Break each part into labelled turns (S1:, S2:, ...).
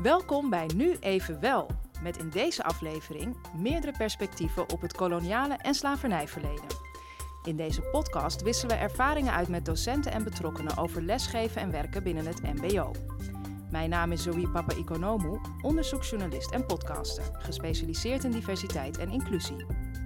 S1: Welkom bij Nu Even Wel, met in deze aflevering meerdere perspectieven op het koloniale en slavernijverleden. In deze podcast wisselen we ervaringen uit met docenten en betrokkenen over lesgeven en werken binnen het mbo. Mijn naam is Zoe Papaikonomou, onderzoeksjournalist en podcaster, gespecialiseerd in diversiteit en inclusie.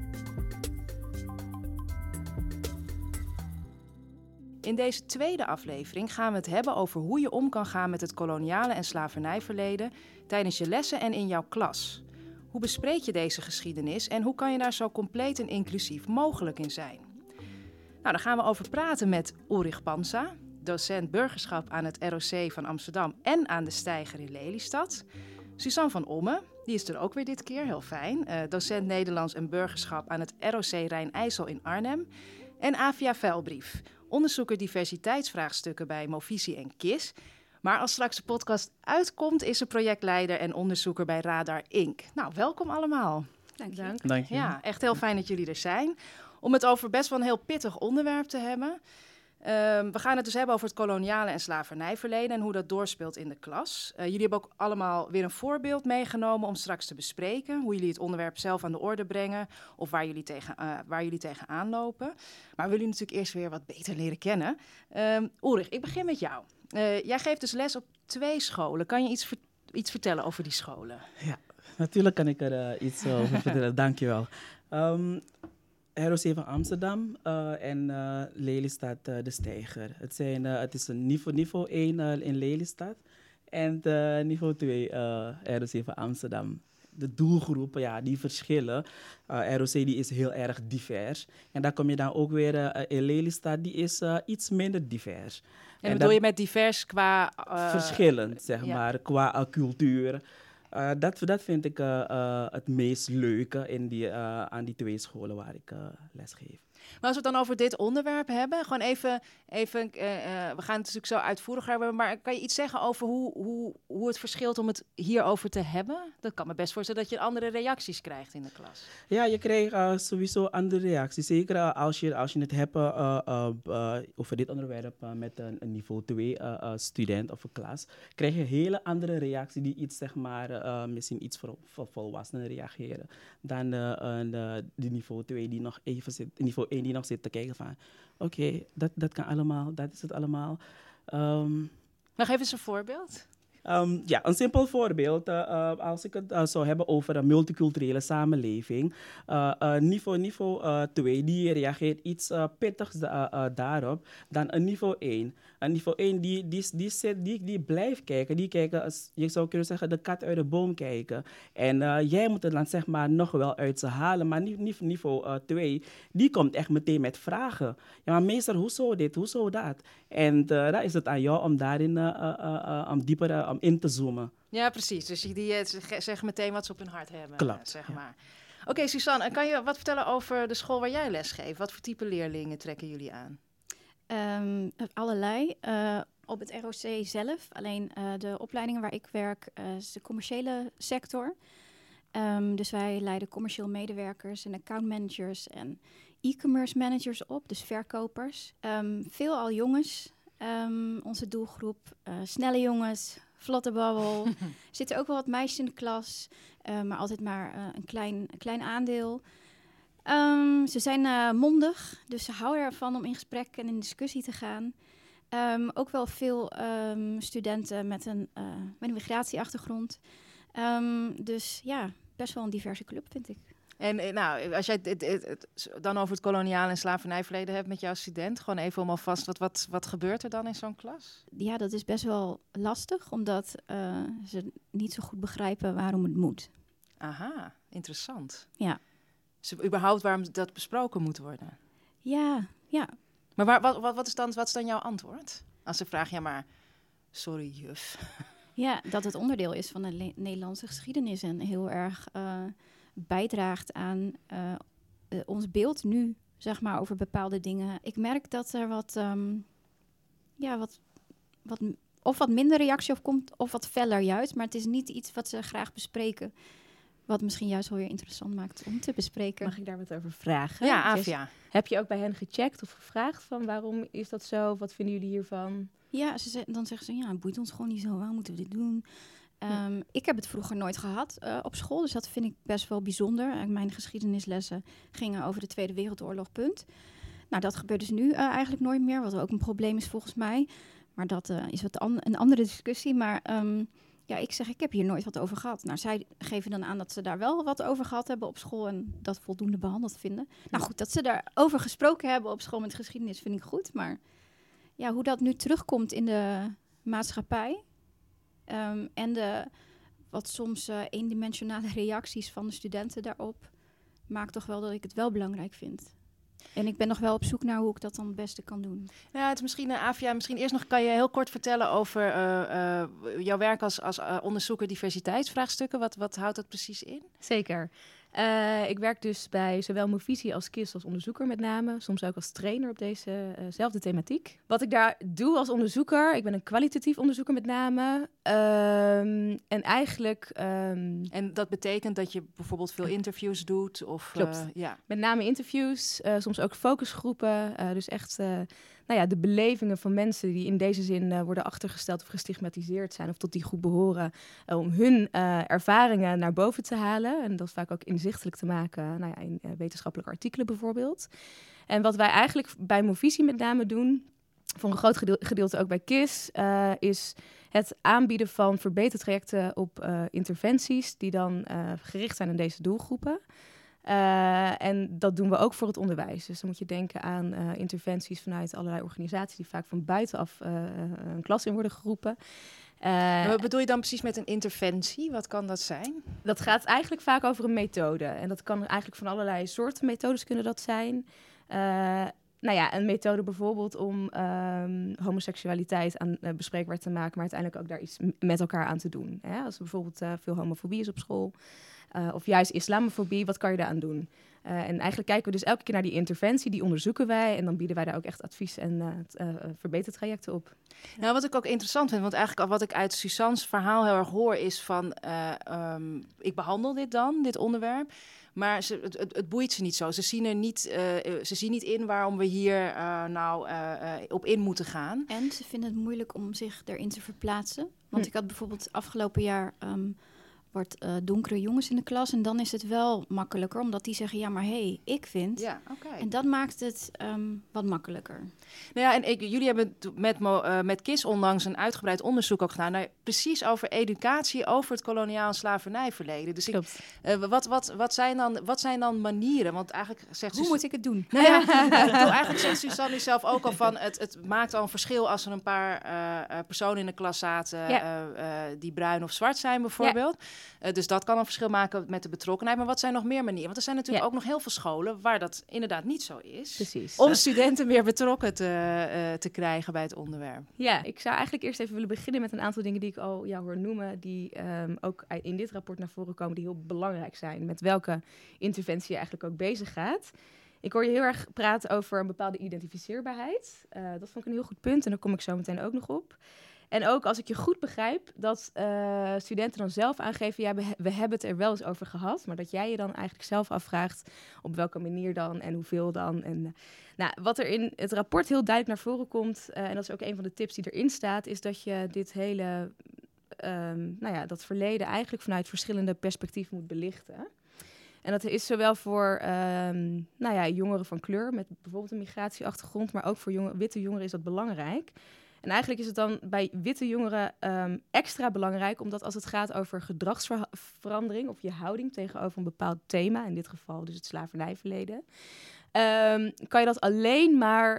S1: In deze tweede aflevering gaan we het hebben over hoe je om kan gaan met het koloniale en slavernijverleden tijdens je lessen en in jouw klas. Hoe bespreek je deze geschiedenis en hoe kan je daar zo compleet en inclusief mogelijk in zijn? Nou, daar gaan we over praten met Ulrich Pansa, docent burgerschap aan het ROC van Amsterdam en aan de Steiger in Lelystad. Suzanne van Omme, die is er ook weer dit keer, heel fijn. Docent Nederlands en burgerschap aan het ROC Rijn-IJssel in Arnhem. En Avia Vuilbrief, onderzoeker diversiteitsvraagstukken bij Movisie en KIS. Maar als straks de podcast uitkomt, is ze projectleider en onderzoeker bij Radar Inc. Nou, welkom allemaal.
S2: Dank je.
S1: Ja, echt heel fijn dat jullie er zijn. Om het over best wel een heel pittig onderwerp te hebben. We gaan het dus hebben over het koloniale en slavernijverleden en hoe dat doorspeelt in de klas. Jullie hebben ook allemaal weer een voorbeeld meegenomen om straks te bespreken. Hoe jullie het onderwerp zelf aan de orde brengen of waar jullie tegenaan lopen. Maar we willen natuurlijk eerst weer wat beter leren kennen. Ulrich, ik begin met jou. Jij geeft dus les op 2 scholen. Kan je iets vertellen over die scholen?
S2: Ja, natuurlijk kan ik er iets over vertellen. Dank je wel. ROC van Amsterdam en Lelystad de Steiger. Het is een niveau 1 in Lelystad en niveau 2 ROC van Amsterdam. De doelgroepen, ja, die verschillen. ROC die is heel erg divers. En daar kom je dan ook weer in Lelystad, die is iets minder divers.
S1: En bedoel je met divers qua...
S2: verschillend, zeg maar, qua cultuur. Dat vind ik het meest leuke aan die 2 scholen waar ik les geef.
S1: Maar als we het dan over dit onderwerp hebben, gewoon even we gaan het natuurlijk zo uitvoeriger hebben, maar kan je iets zeggen over hoe het verschilt om het hierover te hebben? Dat kan me best voorstellen dat je andere reacties krijgt in de klas.
S2: Ja, je krijgt sowieso andere reacties. Zeker als je het hebt over dit onderwerp met een niveau 2 student of een klas, krijg je hele andere reacties die iets, zeg maar, misschien iets voor volwassenen reageren dan de niveau 2 die nog even zit, niveau 1 die nog zit te kijken van oké, dat kan allemaal, dat is het allemaal.
S1: Maar geef eens een voorbeeld.
S2: Ja, een simpel voorbeeld. Als ik het zou hebben over een multiculturele samenleving. Niveau 2 die reageert iets pittigs daarop dan een niveau 1. Een niveau 1 die blijft kijken. Die kijken, je zou kunnen zeggen, de kat uit de boom kijken. En jij moet het dan, zeg maar, nog wel uit ze halen. Maar niveau 2, die komt echt meteen met vragen. Ja, maar meester, hoezo dit, hoezo dat? En daar is het aan jou om daarin dieper in te zoomen.
S1: Ja, precies. Dus die zeggen meteen wat ze op hun hart hebben.
S2: Klopt,
S1: zeg maar. Oké, Suzanne, kan je wat vertellen over de school waar jij les geeft? Wat voor type leerlingen trekken jullie aan?
S3: Allerlei. Op het ROC zelf, alleen de opleidingen waar ik werk, is de commerciële sector. Dus wij leiden commercieel medewerkers en accountmanagers en e-commerce managers op, dus verkopers. Veelal jongens, onze doelgroep. Snelle jongens, vlotte babbel. Er zitten ook wel wat meisjes in de klas, maar altijd maar een klein aandeel. Ze zijn mondig, dus ze houden ervan om in gesprek en in discussie te gaan. Ook wel veel studenten met een migratieachtergrond. Dus ja, best wel een diverse club, vind ik.
S1: En nou, als jij het dan over het koloniale en slavernijverleden hebt met jouw student, gewoon even om alvast, wat gebeurt er dan in zo'n klas?
S3: Ja, dat is best wel lastig, omdat ze niet zo goed begrijpen waarom het moet.
S1: Aha, interessant.
S3: Ja.
S1: Dus überhaupt waarom dat besproken moet worden?
S3: Ja.
S1: Maar wat is dan jouw antwoord? Als ze vragen, ja maar, sorry juf.
S3: Ja, dat het onderdeel is van de Nederlandse geschiedenis en heel erg bijdraagt aan ons beeld nu, zeg maar, over bepaalde dingen. Ik merk dat er wat minder reactie op komt, of wat feller juist. Maar het is niet iets wat ze graag bespreken. Wat misschien juist wel weer interessant maakt om te bespreken.
S4: Mag ik daar wat over vragen?
S1: Ja, Avia.
S4: Heb je ook bij hen gecheckt of gevraagd van waarom is dat zo? Wat vinden jullie hiervan?
S3: Ja, dan zeggen ze, ja, het boeit ons gewoon niet zo. Waarom moeten we dit doen? Ik heb het vroeger nooit gehad op school, dus dat vind ik best wel bijzonder. Mijn geschiedenislessen gingen over de Tweede Wereldoorlog, punt. Nou, dat gebeurt dus nu eigenlijk nooit meer, wat ook een probleem is volgens mij. Maar dat is een andere discussie. Maar ik heb hier nooit wat over gehad. Nou, zij geven dan aan dat ze daar wel wat over gehad hebben op school en dat voldoende behandeld vinden. Nou goed, dat ze daarover gesproken hebben op school met geschiedenis vind ik goed. Maar ja, hoe dat nu terugkomt in de maatschappij en de wat soms eendimensionale reacties van de studenten daarop, maakt toch wel dat ik het wel belangrijk vind. En ik ben nog wel op zoek naar hoe ik dat dan het beste kan doen.
S1: Ja, het is misschien, Avia, misschien eerst nog kan je heel kort vertellen over jouw werk als onderzoeker diversiteitsvraagstukken. Wat houdt dat precies in?
S4: Zeker. Ik werk dus bij zowel Movisie als KISS als onderzoeker met name. Soms ook als trainer op dezezelfde thematiek. Wat ik daar doe als onderzoeker, ik ben een kwalitatief onderzoeker met name. En eigenlijk...
S1: En dat betekent dat je bijvoorbeeld veel interviews doet? Of,
S4: Klopt.
S1: Ja.
S4: Met name interviews, soms ook focusgroepen. Dus echt de belevingen van mensen die in deze zin worden achtergesteld of gestigmatiseerd zijn of tot die groep behoren. Om hun ervaringen naar boven te halen. En dat vaak ook inzichtelijk te maken in wetenschappelijke artikelen bijvoorbeeld. En wat wij eigenlijk bij Movisie met name doen, voor een groot gedeelte ook bij KISS, is het aanbieden van verbetertrajecten op interventies die dan gericht zijn aan deze doelgroepen. En dat doen we ook voor het onderwijs. Dus dan moet je denken aan interventies vanuit allerlei organisaties die vaak van buitenaf een klas in worden geroepen.
S1: Wat bedoel je dan precies met een interventie? Wat kan dat zijn?
S4: Dat gaat eigenlijk vaak over een methode. En dat kan eigenlijk van allerlei soorten methodes kunnen dat zijn. Een methode bijvoorbeeld om homoseksualiteit bespreekbaar te maken, maar uiteindelijk ook daar iets met elkaar aan te doen. Hè? Als er bijvoorbeeld veel homofobie is op school, of juist islamofobie, wat kan je daaraan doen? En eigenlijk kijken we dus elke keer naar die interventie, die onderzoeken wij en dan bieden wij daar ook echt advies en verbetertrajecten op.
S1: Nou, wat ik ook interessant vind, want eigenlijk wat ik uit Suzanne's verhaal heel erg hoor is van, ik behandel dit onderwerp, maar het boeit ze niet zo. Ze zien niet in waarom we hier op in moeten gaan.
S3: En ze vinden het moeilijk om zich erin te verplaatsen. Want ik had bijvoorbeeld afgelopen jaar donkere jongens in de klas. En dan is het wel makkelijker, omdat die zeggen, ja, maar ik vind.
S1: Ja, okay.
S3: En dat maakt het wat makkelijker.
S1: Nou ja, en jullie hebben met KISS onlangs een uitgebreid onderzoek ook gedaan. Precies over educatie, over het koloniaal slavernijverleden. Dus wat zijn dan manieren? Want eigenlijk zegt
S3: hoe moet ik het doen?
S1: Nou ja, eigenlijk zegt Suzanne zelf ook al van, het maakt al een verschil als er een paar personen in de klas zaten die bruin of zwart zijn bijvoorbeeld. Ja. Dus dat kan een verschil maken met de betrokkenheid. Maar wat zijn nog meer manieren? Want er zijn natuurlijk ook nog heel veel scholen waar dat inderdaad niet zo is.
S4: Precies.
S1: Om studenten meer betrokken te krijgen bij het onderwerp.
S4: Ja, ik zou eigenlijk eerst even willen beginnen met een aantal dingen die ik al hoor noemen, die ook in dit rapport naar voren komen, die heel belangrijk zijn. Met welke interventie je eigenlijk ook bezig gaat. Ik hoor je heel erg praten over een bepaalde identificeerbaarheid. Dat vond ik een heel goed punt en daar kom ik zo meteen ook nog op. En ook als ik je goed begrijp, dat studenten dan zelf aangeven, ja, we hebben het er wel eens over gehad, maar dat jij je dan eigenlijk zelf afvraagt op welke manier dan en hoeveel dan. En wat er in het rapport heel duidelijk naar voren komt, en dat is ook een van de tips die erin staat, is dat je dit hele, dat verleden eigenlijk vanuit verschillende perspectieven moet belichten. En dat is zowel voor jongeren van kleur met bijvoorbeeld een migratieachtergrond, maar ook voor witte jongeren is dat belangrijk. En eigenlijk is het dan bij witte jongeren extra belangrijk, omdat als het gaat over gedragsverandering of je houding tegenover een bepaald thema, in dit geval dus het slavernijverleden, kan je dat alleen maar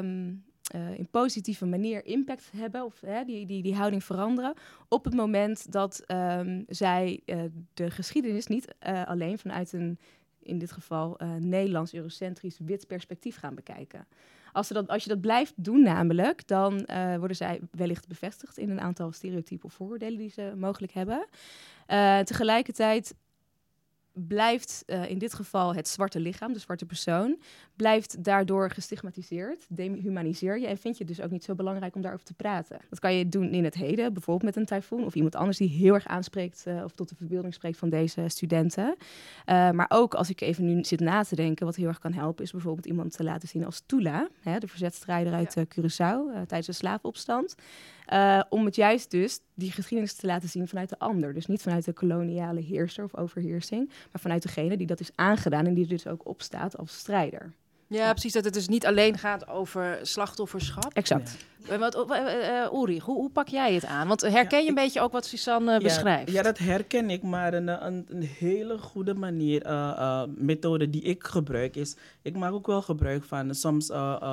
S4: in positieve manier impact hebben of die houding veranderen op het moment dat zij de geschiedenis niet alleen vanuit een, in dit geval, Nederlands-eurocentrisch wit perspectief gaan bekijken. Als je dat blijft doen namelijk, dan worden zij wellicht bevestigd in een aantal stereotypen of vooroordelen die ze mogelijk hebben. Tegelijkertijd blijft in dit geval het zwarte lichaam, de zwarte persoon, blijft daardoor gestigmatiseerd, dehumaniseer je en vind je het dus ook niet zo belangrijk om daarover te praten. Dat kan je doen in het heden, bijvoorbeeld met een tyfoon of iemand anders die heel erg aanspreekt of tot de verbeelding spreekt van deze studenten. Maar ook als ik even nu zit na te denken, wat heel erg kan helpen, is bijvoorbeeld iemand te laten zien als Tula, de verzetstrijder uit Curaçao tijdens de slavenopstand. Om het juist dus die geschiedenis te laten zien vanuit de ander. Dus niet vanuit de koloniale heerser of overheersing, maar vanuit degene die dat is aangedaan en die dus ook opstaat als strijder.
S1: Ja, precies. Dat het dus niet alleen gaat over slachtofferschap.
S4: Exact.
S1: Ulrich, hoe pak jij het aan? Want herken je een beetje ook wat Suzanne beschrijft?
S2: Ja, dat herken ik, maar een hele goede manier, methode die ik gebruik is, ik maak ook wel gebruik van soms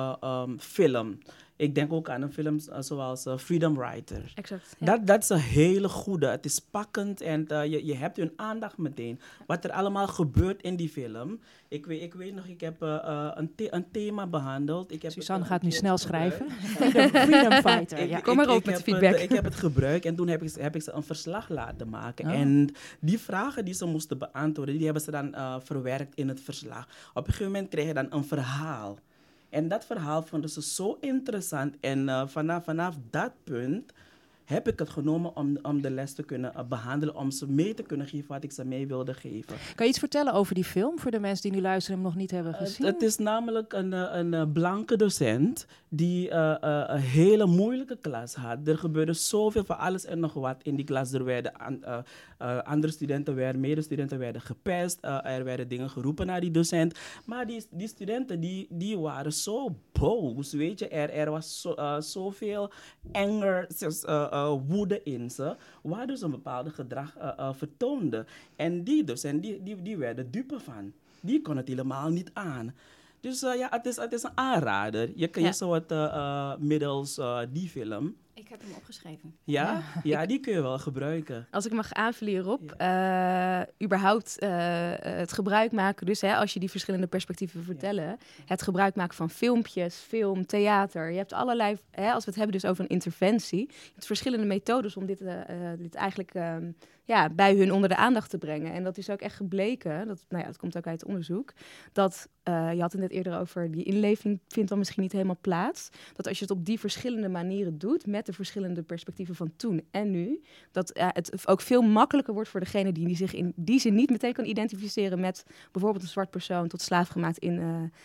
S2: film. Ik denk ook aan een film zoals Freedom Writer.
S4: Exact. Ja.
S2: Dat is een hele goede. Het is pakkend en je hebt hun aandacht meteen. Wat er allemaal gebeurt in die film. Ik weet nog, ik heb een thema behandeld.
S1: Suzanne gaat nu snel schrijven.
S3: Freedom Fighter. Ja.
S4: Kom maar op met feedback.
S2: Ik heb het gebruikt en toen heb ik ze een verslag laten maken.
S1: Oh.
S2: En die vragen die ze moesten beantwoorden, die hebben ze dan verwerkt in het verslag. Op een gegeven moment kreeg je dan een verhaal. En dat verhaal vonden ze zo interessant. En vanaf dat punt heb ik het genomen om de les te kunnen behandelen, om ze mee te kunnen geven wat ik ze mee wilde geven.
S1: Kan je iets vertellen over die film, voor de mensen die nu luisteren en hem nog niet hebben gezien?
S2: Het is namelijk een blanke docent die een hele moeilijke klas had. Er gebeurde zoveel van alles en nog wat in die klas. Er werden andere studenten, medestudenten werden gepest. Er werden dingen geroepen naar die docent. Maar die studenten die waren zo boos, weet je. Er was zoveel anger, woede in ze, waardoor ze een bepaalde gedrag vertoonden. En die docent, die werden dupe van. Die kon het helemaal niet aan. Dus het is een aanrader. Je kan je zo wat middels die film.
S3: Ik heb hem opgeschreven.
S2: Ja, die kun je wel gebruiken.
S4: Als ik mag aanvullen hierop, überhaupt het gebruik maken, dus als je die verschillende perspectieven wil vertellen, het gebruik maken van filmpjes, film, theater. Je hebt allerlei, als we het hebben dus over een interventie, je hebt verschillende methodes om dit eigenlijk bij hun onder de aandacht te brengen. En dat is ook echt gebleken, dat komt ook uit het onderzoek, dat, je had het net eerder over, die inleving vindt dan misschien niet helemaal plaats, dat als je het op die verschillende manieren doet, met de verschillende perspectieven van toen en nu, dat het ook veel makkelijker wordt voor degene die zich in die zin niet meteen kan identificeren met bijvoorbeeld een zwart persoon tot slaaf gemaakt in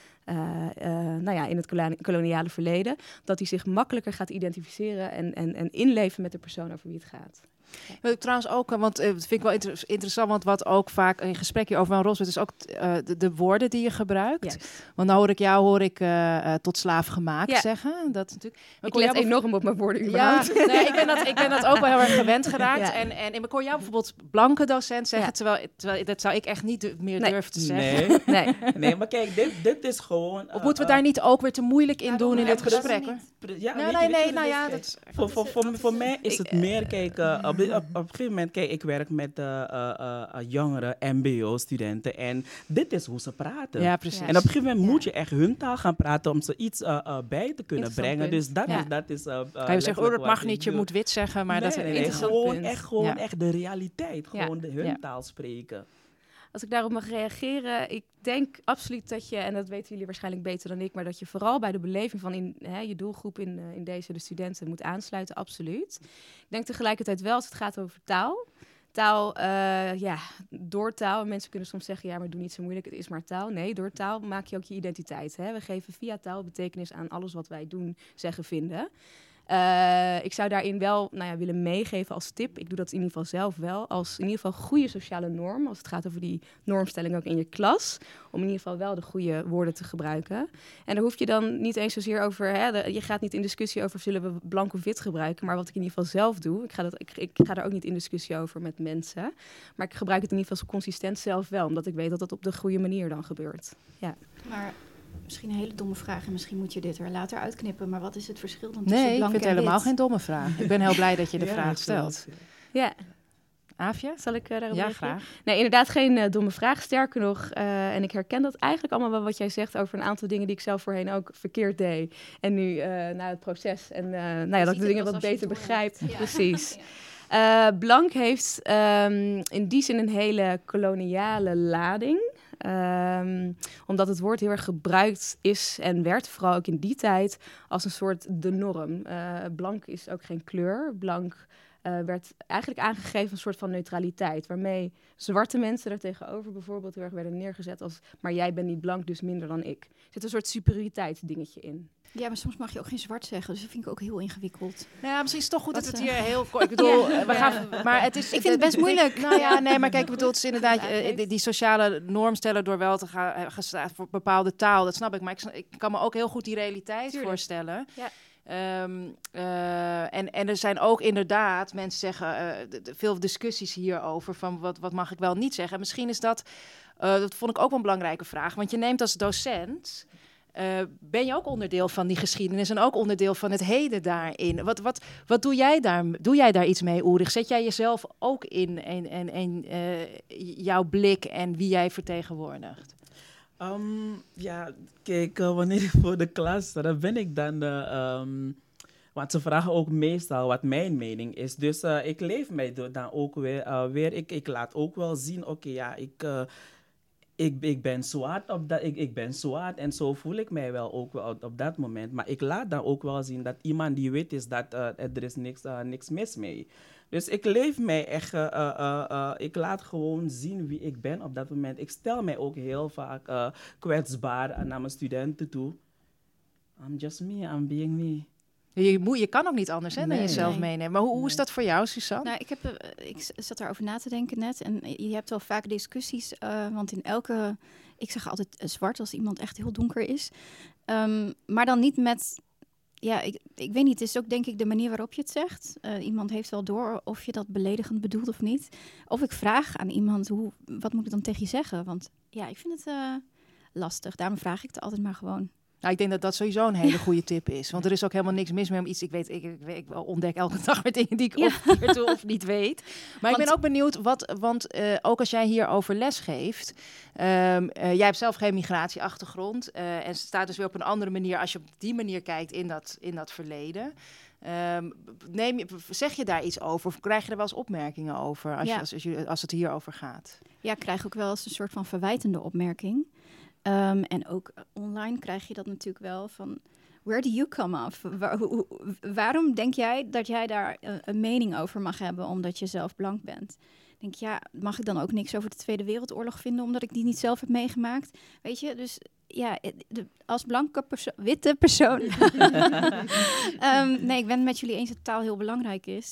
S4: het koloniale verleden, dat hij zich makkelijker gaat identificeren en inleven met de persoon over wie het gaat.
S1: Wil ik trouwens ook, want dat vind ik wel interessant, want wat ook vaak in gesprek hierover aan Roswet is ook de woorden die je gebruikt.
S3: Yes.
S1: Want nou hoor ik tot slaaf gemaakt zeggen. Dat natuurlijk.
S4: Ik let enorm op mijn woorden überhaupt.
S1: Ja, nee, ik ben dat ook wel heel erg gewend geraakt. Ja. En ik hoor jou bijvoorbeeld blanke docent zeggen, terwijl dat zou ik echt niet meer durven te zeggen.
S2: Nee, maar kijk, dit is gewoon...
S1: Of moeten we daar niet ook weer te moeilijk in doen in dit gesprek?
S2: Voor mij is het meer, kijk, op een gegeven moment, kijk, ik werk met jongere mbo-studenten en dit is hoe ze praten.
S1: Ja, precies.
S2: En op een gegeven moment moet je echt hun taal gaan praten om ze iets bij te kunnen brengen. Dus dat is
S1: kan je zeggen, dat mag niet, je moet wit zeggen, maar dat is een interessant punt.
S2: Echt de realiteit, gewoon hun taal spreken.
S4: Als ik daarop mag reageren, ik denk absoluut dat je, en dat weten jullie waarschijnlijk beter dan ik, maar dat je vooral bij de beleving van je doelgroep in deze, de studenten, moet aansluiten, absoluut. Ik denk tegelijkertijd wel, als het gaat over taal, door taal, mensen kunnen soms zeggen, ja, maar doe niet zo moeilijk, het is maar taal. Nee, door taal maak je ook je identiteit. We geven via taal betekenis aan alles wat wij doen, zeggen, vinden. Ik zou daarin wel willen meegeven als tip, ik doe dat in ieder geval zelf wel, als in ieder geval goede sociale norm, als het gaat over die normstelling ook in je klas, om in ieder geval wel de goede woorden te gebruiken. En daar hoef je dan niet eens zozeer over, je gaat niet in discussie over zullen we blank of wit gebruiken, maar wat ik in ieder geval zelf doe, ik ga daar ook niet in discussie over met mensen, maar ik gebruik het in ieder geval zo consistent zelf wel, omdat ik weet dat het op de goede manier dan gebeurt. Ja.
S3: Maar misschien een hele domme vraag en misschien moet je dit er later uitknippen. Maar wat is het verschil dan tussen blank en wit?
S1: Nee, ik vind het helemaal geen domme vraag. Ik ben heel blij dat je de vraag stelt.
S4: Ja.
S1: Aafje?
S4: Zal ik daarop reageren?
S1: Graag.
S4: Nee, inderdaad geen domme vraag. Sterker nog, en ik herken dat eigenlijk allemaal wel wat jij zegt over een aantal dingen die ik zelf voorheen ook verkeerd deed. En nu na het proces en dat ik de dingen wat beter begrijp. Ja. Precies. Ja. Blank heeft in die zin een hele koloniale lading. Omdat het woord heel erg gebruikt is en werd, vooral ook in die tijd, als een soort de norm. Blank is ook geen kleur. Blank werd eigenlijk aangegeven een soort van neutraliteit. Waarmee zwarte mensen er tegenover bijvoorbeeld heel erg werden neergezet als... maar jij bent niet blank, dus minder dan ik. Er zit een soort superioriteitsdingetje in.
S3: Ja, maar soms mag je ook geen zwart zeggen. Dus dat vind ik ook heel ingewikkeld.
S1: Nou ja, misschien is het toch goed dat
S3: Wat,
S1: het hier heel kort... Ik bedoel, maar het is...
S3: Ik vind het best moeilijk.
S1: Nou ja, nee, maar kijk, ik bedoel, het is inderdaad die sociale norm stellen door wel te gaan voor bepaalde taal. Dat snap ik, maar ik kan me ook heel goed die realiteit voorstellen.
S4: Ja.
S1: En er zijn ook inderdaad, mensen zeggen, veel discussies hierover van wat mag ik wel niet zeggen. En misschien is dat vond ik ook wel een belangrijke vraag, want je neemt als docent... ben je ook onderdeel van die geschiedenis en ook onderdeel van het heden daarin? Wat doe jij daar? Doe jij daar iets mee, Ulrich? Zet jij jezelf ook in jouw blik en wie jij vertegenwoordigt?
S2: Ja, kijk, wanneer ik voor de klas sta, dan ben ik dan... want ze vragen ook meestal wat mijn mening is. Dus ik leef mij dan ook weer. Ik laat ook wel zien, oké, ja, ik ben zwart ik ben zwart en zo voel ik mij wel ook wel op dat moment. Maar ik laat dan ook wel zien dat iemand die weet is dat er is niks mis mee. Dus ik leef mij echt, ik laat gewoon zien wie ik ben op dat moment. Ik stel mij ook heel vaak kwetsbaar naar mijn studenten toe. I'm just me, I'm being me.
S1: Je kan ook niet anders dan jezelf meenemen. Maar hoe is dat voor jou, Suzanne?
S3: Nou, ik zat daarover na te denken net. En je hebt wel vaak discussies. Want in elke... Ik zeg altijd zwart als iemand echt heel donker is. Maar dan niet met... Ja, ik weet niet. Het is ook denk ik de manier waarop je het zegt. Iemand heeft wel door of je dat beledigend bedoelt of niet. Of ik vraag aan iemand, wat moet ik dan tegen je zeggen? Want ja, ik vind het lastig. Daarom vraag ik het altijd maar gewoon.
S1: Nou, ik denk dat dat sowieso een hele goede tip is. Want er is ook helemaal niks mis mee om iets... Ik ontdek elke dag weer dingen die ik of niet weet. Maar ik ben ook benieuwd, want ook als jij hierover les geeft... jij hebt zelf geen migratieachtergrond. En staat dus weer op een andere manier... als je op die manier kijkt in dat verleden... zeg je daar iets over? Of krijg je er wel eens opmerkingen over als het hierover gaat?
S3: Ja, ik krijg ook wel eens een soort van verwijtende opmerking... en ook online krijg je dat natuurlijk wel van... Where do you come off? Waarom denk jij dat jij daar een mening over mag hebben... omdat je zelf blank bent? Ik denk, ja, mag ik dan ook niks over de Tweede Wereldoorlog vinden... omdat ik die niet zelf heb meegemaakt? Weet je, dus ja, als blanke witte persoon... nee, ik ben het met jullie eens dat taal heel belangrijk is...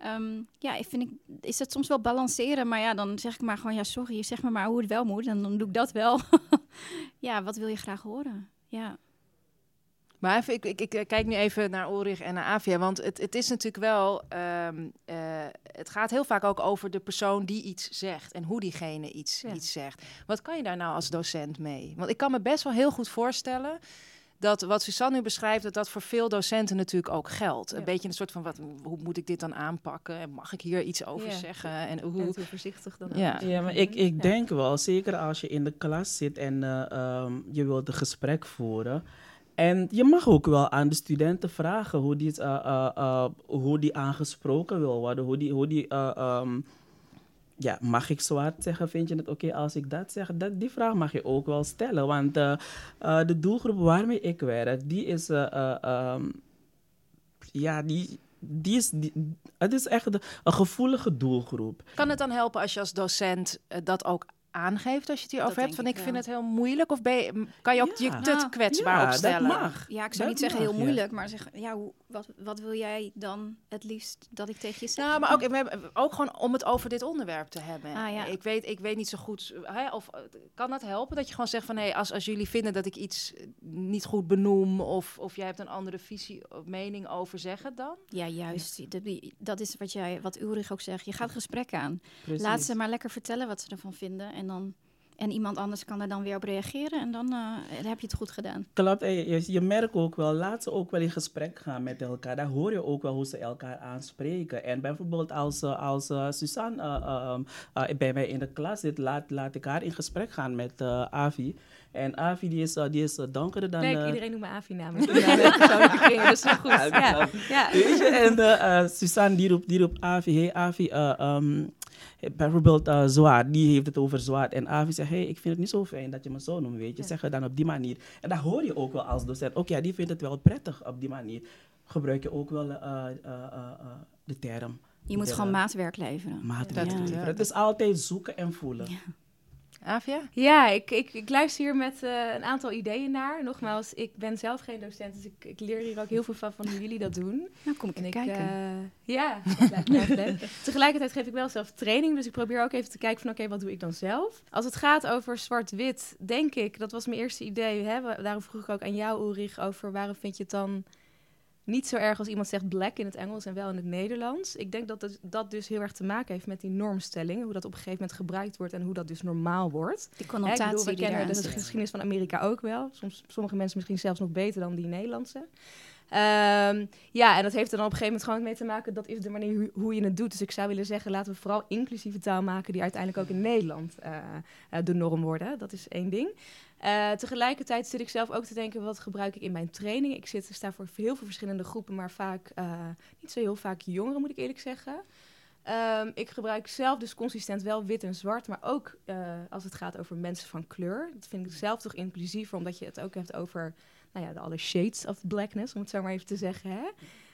S3: is het soms wel balanceren, maar ja, dan zeg ik maar gewoon, ja, sorry, zeg maar hoe het wel moet, en dan doe ik dat wel. Ja, wat wil je graag horen? Ja.
S1: Maar even, ik kijk nu even naar Ulrich en naar Avia, want het is natuurlijk wel, het gaat heel vaak ook over de persoon die iets zegt en hoe diegene iets zegt. Wat kan je daar nou als docent mee? Want ik kan me best wel heel goed voorstellen dat wat Suzanne nu beschrijft, dat voor veel docenten natuurlijk ook geldt. Ja. Een beetje een soort van, hoe moet ik dit dan aanpakken? En mag ik hier iets over zeggen? En hoe
S4: voorzichtig dan
S2: Ja, maar ik denk wel, zeker als je in de klas zit en je wilt een gesprek voeren. En je mag ook wel aan de studenten vragen hoe die aangesproken wil worden. Mag ik zwart zeggen? Vind je het oké als ik dat zeg? Die vraag mag je ook wel stellen. Want de doelgroep waarmee ik werk, die is... het is echt een gevoelige doelgroep.
S1: Kan het dan helpen als je als docent dat ook aangeeft als je het hierover hebt? Van ik vind het heel moeilijk. Of kan je ook je te kwetsbaar opstellen?
S2: Dat mag.
S3: Ja, ik zou niet zeggen heel moeilijk, maar zeggen, ja, wat wil jij dan het liefst dat ik tegen je zeg?
S1: Nou, maar ook gewoon om het over dit onderwerp te hebben.
S3: Ja.
S1: Ik weet niet zo goed, of kan dat helpen? Dat je gewoon zegt van, als jullie vinden dat ik iets niet goed benoem, of jij hebt een andere visie of mening over, zeg het dan?
S3: Ja, juist. Dat is wat Ulrich ook zegt. Je gaat gesprek aan.
S2: Precies.
S3: Laat ze maar lekker vertellen wat ze ervan vinden. En iemand anders kan er dan weer op reageren. En dan heb je het goed gedaan.
S2: Klopt. Je merkt ook wel, laat ze ook wel in gesprek gaan met elkaar. Daar hoor je ook wel hoe ze elkaar aanspreken. En bijvoorbeeld als Suzanne bij mij in de klas zit, laat ik haar in gesprek gaan met Avi. En Avi die is donkerder dan...
S4: Nee, iedereen noemt me Avi namelijk. Persoonlijke kringen, dus zo goed. Ja.
S2: En Suzanne die roept Avi, hey Avi... bijvoorbeeld Zwart, die heeft het over Zwart. En Avi zegt, ik vind het niet zo fijn dat je me zo noemt, weet je. Zeg het dan op die manier. En dat hoor je ook wel als docent. Die vindt het wel prettig op die manier. Gebruik je ook wel de term
S3: Je moet gewoon maatwerk leveren.
S2: Maatwerk
S1: Ja.
S2: leveren. Het is altijd zoeken en voelen.
S3: Ja.
S1: Avia?
S4: Ja, ik luister hier met een aantal ideeën naar. Nogmaals, ik ben zelf geen docent, dus ik leer hier ook heel veel van hoe jullie dat doen.
S3: Nou, kom ik
S4: En
S3: kijken.
S4: ja, dat lijkt me echt leuk. Tegelijkertijd geef ik wel zelf training, dus ik probeer ook even te kijken van oké, wat doe ik dan zelf? Als het gaat over zwart-wit, denk ik, dat was mijn eerste idee. Hè? Daarom vroeg ik ook aan jou, Ulrich, over waarom vind je het dan niet zo erg als iemand zegt black in het Engels en wel in het Nederlands. Ik denk dat dus heel erg te maken heeft met die normstelling. Hoe dat op een gegeven moment gebruikt wordt en hoe dat dus normaal wordt.
S3: Die
S4: Hè,
S3: connotatie
S4: we
S3: die
S4: kennen
S3: daaraan
S4: de
S3: zit.
S4: geschiedenis van Amerika ook wel. Sommige mensen misschien zelfs nog beter dan die Nederlandse. Ja, en dat heeft er dan op een gegeven moment gewoon mee te maken. Dat is de manier hoe je het doet. Dus ik zou willen zeggen, laten we vooral inclusieve taal maken die uiteindelijk ook in Nederland de norm worden. Dat is één ding. Tegelijkertijd zit ik zelf ook te denken, wat gebruik ik in mijn training? Ik sta voor heel veel verschillende groepen, maar vaak niet zo heel vaak jongeren, moet ik eerlijk zeggen. Ik gebruik zelf dus consistent wel wit en zwart, maar ook als het gaat over mensen van kleur. Dat vind ik zelf toch inclusiever, omdat je het ook hebt over de alle shades of blackness, om het zo maar even te zeggen. Hè?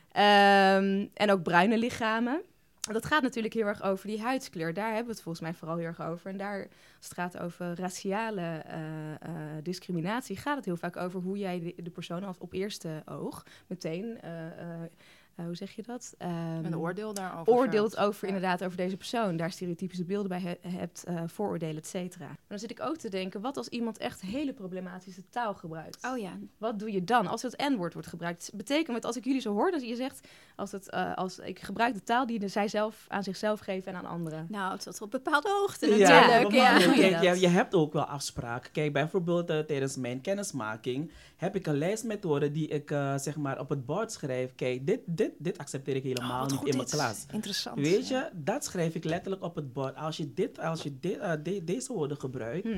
S4: En ook bruine lichamen. Dat gaat natuurlijk heel erg over die huidskleur. Daar hebben we het volgens mij vooral heel erg over. En daar, als het gaat over raciale discriminatie, gaat het heel vaak over hoe jij de persoon als op eerste oog meteen, hoe zeg je dat?
S1: Een oordeel daarover.
S4: Oordeelt
S1: velt.
S4: over, inderdaad, over deze persoon. Daar stereotypische beelden bij hebt, vooroordelen, et cetera. Maar dan zit ik ook te denken, wat als iemand echt hele problematische taal gebruikt?
S3: Oh ja.
S4: Wat doe je dan als het N-woord wordt gebruikt? Betekent het, als ik jullie zo hoor, dat je zegt, als ik gebruik de taal die zij zelf aan zichzelf geven en aan anderen.
S3: Nou, tot op bepaalde hoogte
S2: Ja,
S3: natuurlijk.
S2: maar
S3: Ja.
S4: doe je
S2: kijk,
S4: dat?
S2: je hebt ook wel afspraken. Kijk, bijvoorbeeld tijdens mijn kennismaking heb ik een lijstmethode die ik zeg maar op het bord schrijf. Kijk, dit accepteer ik helemaal
S1: Wat
S2: niet
S1: goed
S2: in mijn
S1: dit.
S2: klas.
S1: Interessant.
S2: Weet je, dat schrijf ik letterlijk op het bord. Als je deze woorden gebruikt,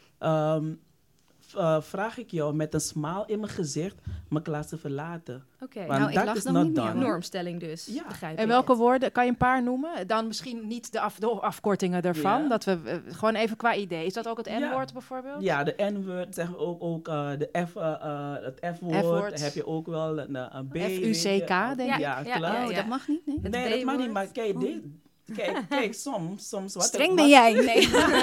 S2: vraag ik jou met een smile in mijn gezicht mijn klas te verlaten.
S4: Oké.
S2: Want
S3: Nou, ik
S2: dat
S3: lach
S2: is
S3: dan
S2: not
S3: niet meer,
S2: done.
S3: hoor.
S4: Normstelling dus,
S2: Ja.
S4: begrijp
S1: En
S4: ik.
S1: welke woorden, kan je een paar noemen? Dan misschien niet de afkortingen ervan.
S2: Ja.
S1: Dat we gewoon even qua idee. Is dat ook het
S2: Ja.
S1: N-woord bijvoorbeeld?
S2: Ja, de N-woord zeggen we ook het F-woord.
S1: F-woord.
S2: Heb je ook wel een B.
S1: F-U-C-K, denk ik.
S2: Ja,
S4: Ja,
S2: klopt.
S3: Oh, dat mag niet, nee?
S2: Nee, dat mag niet, maar kijk,
S3: Oh.
S2: kijk, soms wat...
S3: Streng ben jij. Nee.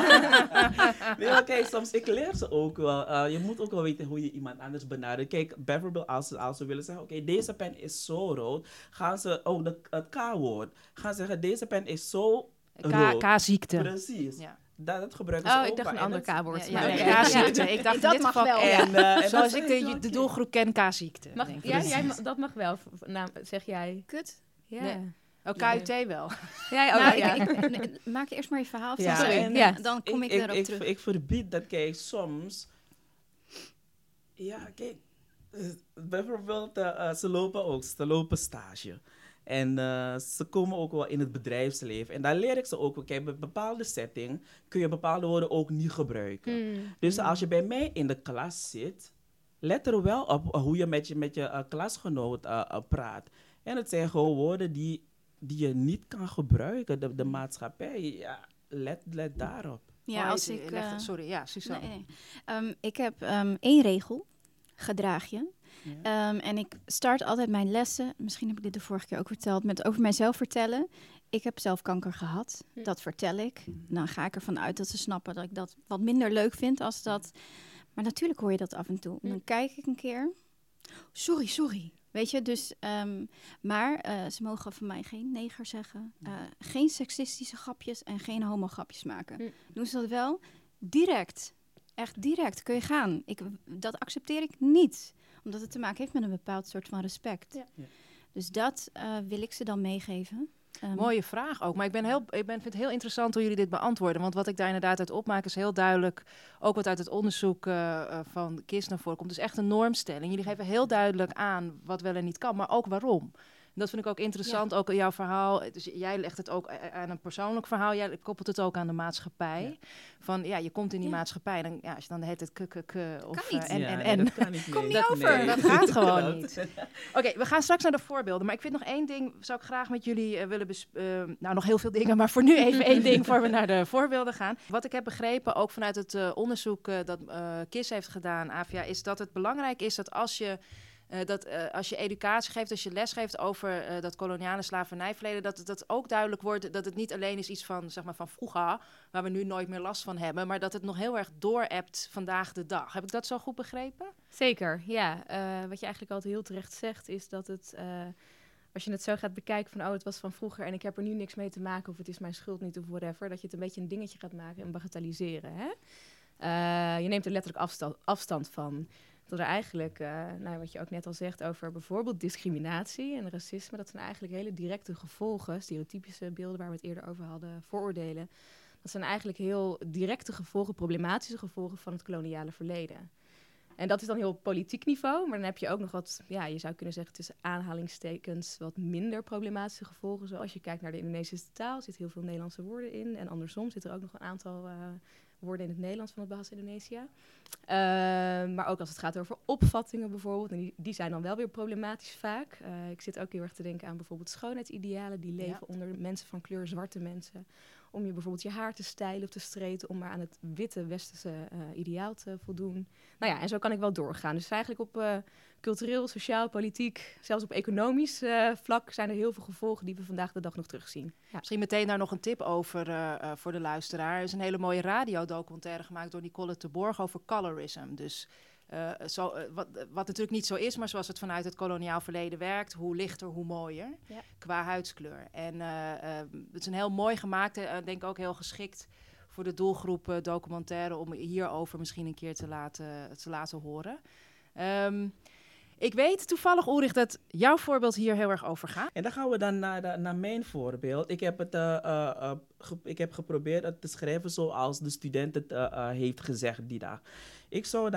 S2: Nee, maar kijk, soms, ik leer ze ook wel. Je moet ook wel weten hoe je iemand anders benadert. Kijk, bijvoorbeeld als ze willen zeggen, oké, deze pen is zo rood, gaan ze, het K-woord, gaan zeggen, deze pen is zo rood.
S1: K-ziekte.
S2: Precies.
S1: Ja.
S2: Dat gebruiken ze
S4: Oh,
S2: ook.
S4: ik dacht een
S2: maar
S4: ander
S2: in het-
S4: K-woord.
S1: Ja,
S4: maar
S1: nee,
S4: oké.
S1: K-ziekte.
S4: Ja.
S1: Ik dacht in
S3: Dat
S1: dit
S3: mag
S1: geval
S3: wel,
S1: echt.
S2: En
S1: Zoals
S2: dat
S1: ik
S2: is wel
S1: de
S2: oké.
S1: doelgroep ken, K-ziekte.
S4: Mag,
S1: denk ik.
S4: dat mag wel, zeg jij.
S3: Kut.
S4: Ja.
S1: Nee. Oh, KUT wel.
S4: Ja,
S3: Nou,
S4: ja.
S3: maak eerst maar je verhaal af.
S2: Ja,
S3: Sorry.
S2: en-
S3: Ja, dan kom ik daarop
S2: ik,
S3: terug.
S2: Ik verbied dat, kijk, soms... Ja, kijk, bijvoorbeeld, ze lopen stage. En ze komen ook wel in het bedrijfsleven. En daar leer ik ze ook wel. Kijk, bij een bepaalde setting kun je bepaalde woorden ook niet gebruiken. Dus als je bij mij in de klas zit, let er wel op hoe je met je klasgenoot praat. En het zijn gewoon woorden die je niet kan gebruiken. De maatschappij, ja, let daarop.
S3: Ja, als ik...
S1: Sorry, ja, Suzanne.
S3: Nee. Ik heb 1 regel. Gedraag je.
S2: Ja.
S3: En ik start altijd mijn lessen, misschien heb ik dit de vorige keer ook verteld, met over mijzelf vertellen. Ik heb zelf kanker gehad, dat vertel ik. Dan ga ik ervan uit dat ze snappen dat ik dat wat minder leuk vind als dat... Maar natuurlijk hoor je dat af en toe. En dan kijk ik een keer. Sorry. Weet je, dus... maar ze mogen van mij geen neger zeggen. Geen seksistische grapjes en geen homo-grapjes maken. Doen ze dat wel? Direct. Echt direct kun je gaan. Dat accepteer ik niet. Omdat het te maken heeft met een bepaald soort van respect.
S4: Ja.
S2: Ja.
S3: Dus dat wil ik ze dan meegeven.
S1: Mooie vraag ook. Maar ik vind het heel interessant hoe jullie dit beantwoorden. Want wat ik daar inderdaad uit opmaak is heel duidelijk... ook wat uit het onderzoek van KIS naar voren komt. Dus echt een normstelling. Jullie geven heel duidelijk aan wat wel en niet kan, maar ook waarom. En dat vind ik ook interessant, ook in jouw verhaal. Dus jij legt het ook aan een persoonlijk verhaal. Jij koppelt het ook aan de maatschappij.
S2: Ja.
S1: Van, je komt in die maatschappij. Dan, als je dan de hele tijd of
S3: niet.
S2: Dat kan niet.
S3: Kom
S2: nee.
S3: niet over.
S2: Nee.
S1: Dat gaat gewoon
S2: Klopt.
S1: niet. Oké, we gaan straks naar de voorbeelden. Maar ik vind nog één ding, zou ik graag met jullie willen nou, nog heel veel dingen, maar voor nu even één ding voor we naar de voorbeelden gaan. Wat ik heb begrepen, ook vanuit het onderzoek dat KIS heeft gedaan, Avia, is dat het belangrijk is dat als je Als je educatie geeft, als je les geeft over dat koloniale slavernijverleden, dat het ook duidelijk wordt dat het niet alleen is iets van, zeg maar, van vroeger, waar we nu nooit meer last van hebben, maar dat het nog heel erg doorebt vandaag de dag. Heb ik dat zo goed begrepen?
S4: Zeker, ja. Wat je eigenlijk altijd heel terecht zegt, is dat het, als je het zo gaat bekijken van, het was van vroeger en ik heb er nu niks mee te maken, of het is mijn schuld niet, of whatever, dat je het een beetje een dingetje gaat maken en bagatelliseren. Hè? Je neemt er letterlijk afstand van. Dat er eigenlijk, wat je ook net al zegt over bijvoorbeeld discriminatie en racisme, dat zijn eigenlijk hele directe gevolgen, stereotypische beelden waar we het eerder over hadden, vooroordelen. Dat zijn eigenlijk heel directe gevolgen, problematische gevolgen van het koloniale verleden. En dat is dan heel politiek niveau, maar dan heb je ook nog wat, je zou kunnen zeggen tussen aanhalingstekens, wat minder problematische gevolgen. Zoals je kijkt naar de Indonesische taal, er zitten heel veel Nederlandse woorden in. En andersom zit er ook nog een aantal woorden in het Nederlands van het Bahasa Indonesië. Maar ook als het gaat over opvattingen bijvoorbeeld, en die zijn dan wel weer problematisch vaak. Ik zit ook heel erg te denken aan bijvoorbeeld schoonheidsidealen, die leven onder mensen van kleur, zwarte mensen. Om je bijvoorbeeld je haar te stijlen of te streten, om maar aan het witte westerse ideaal te voldoen. En zo kan ik wel doorgaan. Dus eigenlijk op cultureel, sociaal, politiek, zelfs op economisch vlak zijn er heel veel gevolgen die we vandaag de dag nog terugzien. Ja.
S1: Misschien meteen daar nog een tip over voor de luisteraar. Er is een hele mooie radiodocumentaire gemaakt door Nicole te Borg over colorism. Dus wat natuurlijk niet zo is, maar zoals het vanuit het koloniaal verleden werkt, hoe lichter, hoe mooier, qua huidskleur. En het is een heel mooi gemaakte, denk ik ook heel geschikt voor de doelgroep documentaire om hierover misschien een keer te laten horen. Ik weet toevallig, Ulrich, dat jouw voorbeeld hier heel erg over gaat.
S2: En dan gaan we dan naar mijn voorbeeld. Ik heb geprobeerd het te schrijven zoals de student het heeft gezegd die dag. Ik zou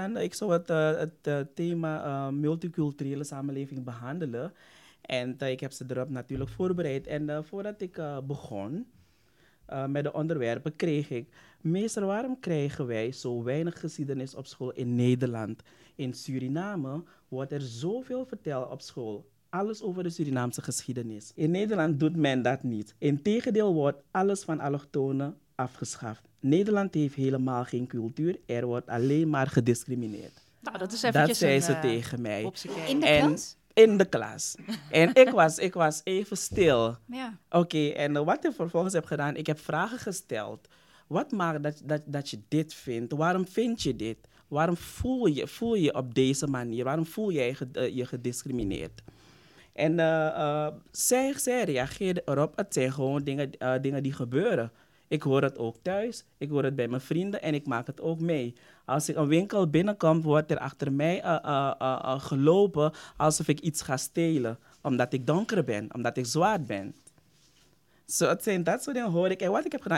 S2: het thema multiculturele samenleving behandelen. En ik heb ze erop natuurlijk voorbereid. En voordat ik begon met de onderwerpen, kreeg ik: meester, waarom krijgen wij zo weinig geschiedenis op school in Nederland? In Suriname wordt er zoveel verteld op school. Alles over de Surinaamse geschiedenis. In Nederland doet men dat niet. Integendeel wordt alles van allochtonen afgeschaft. Nederland heeft helemaal geen cultuur. Er wordt alleen maar gediscrimineerd.
S1: Nou, dat is eventjes
S2: dat zei ze tegen mij.
S3: In de klas?
S2: In de klas. En ik was even stil.
S3: Ja.
S2: Oké, en wat ik vervolgens heb gedaan, ik heb vragen gesteld. Wat maakt dat je dit vindt? Waarom vind je dit? Waarom voel je op deze manier? Waarom voel jij je gediscrimineerd? En zij reageerde erop. Het zijn gewoon dingen die gebeuren. Ik hoor het ook thuis, ik hoor het bij mijn vrienden en ik maak het ook mee. Als ik een winkel binnenkom, wordt er achter mij gelopen alsof ik iets ga stelen. Omdat ik donker ben, omdat ik zwart ben. Het zijn dat soort dingen hoor ik. En wat ik heb gedaan,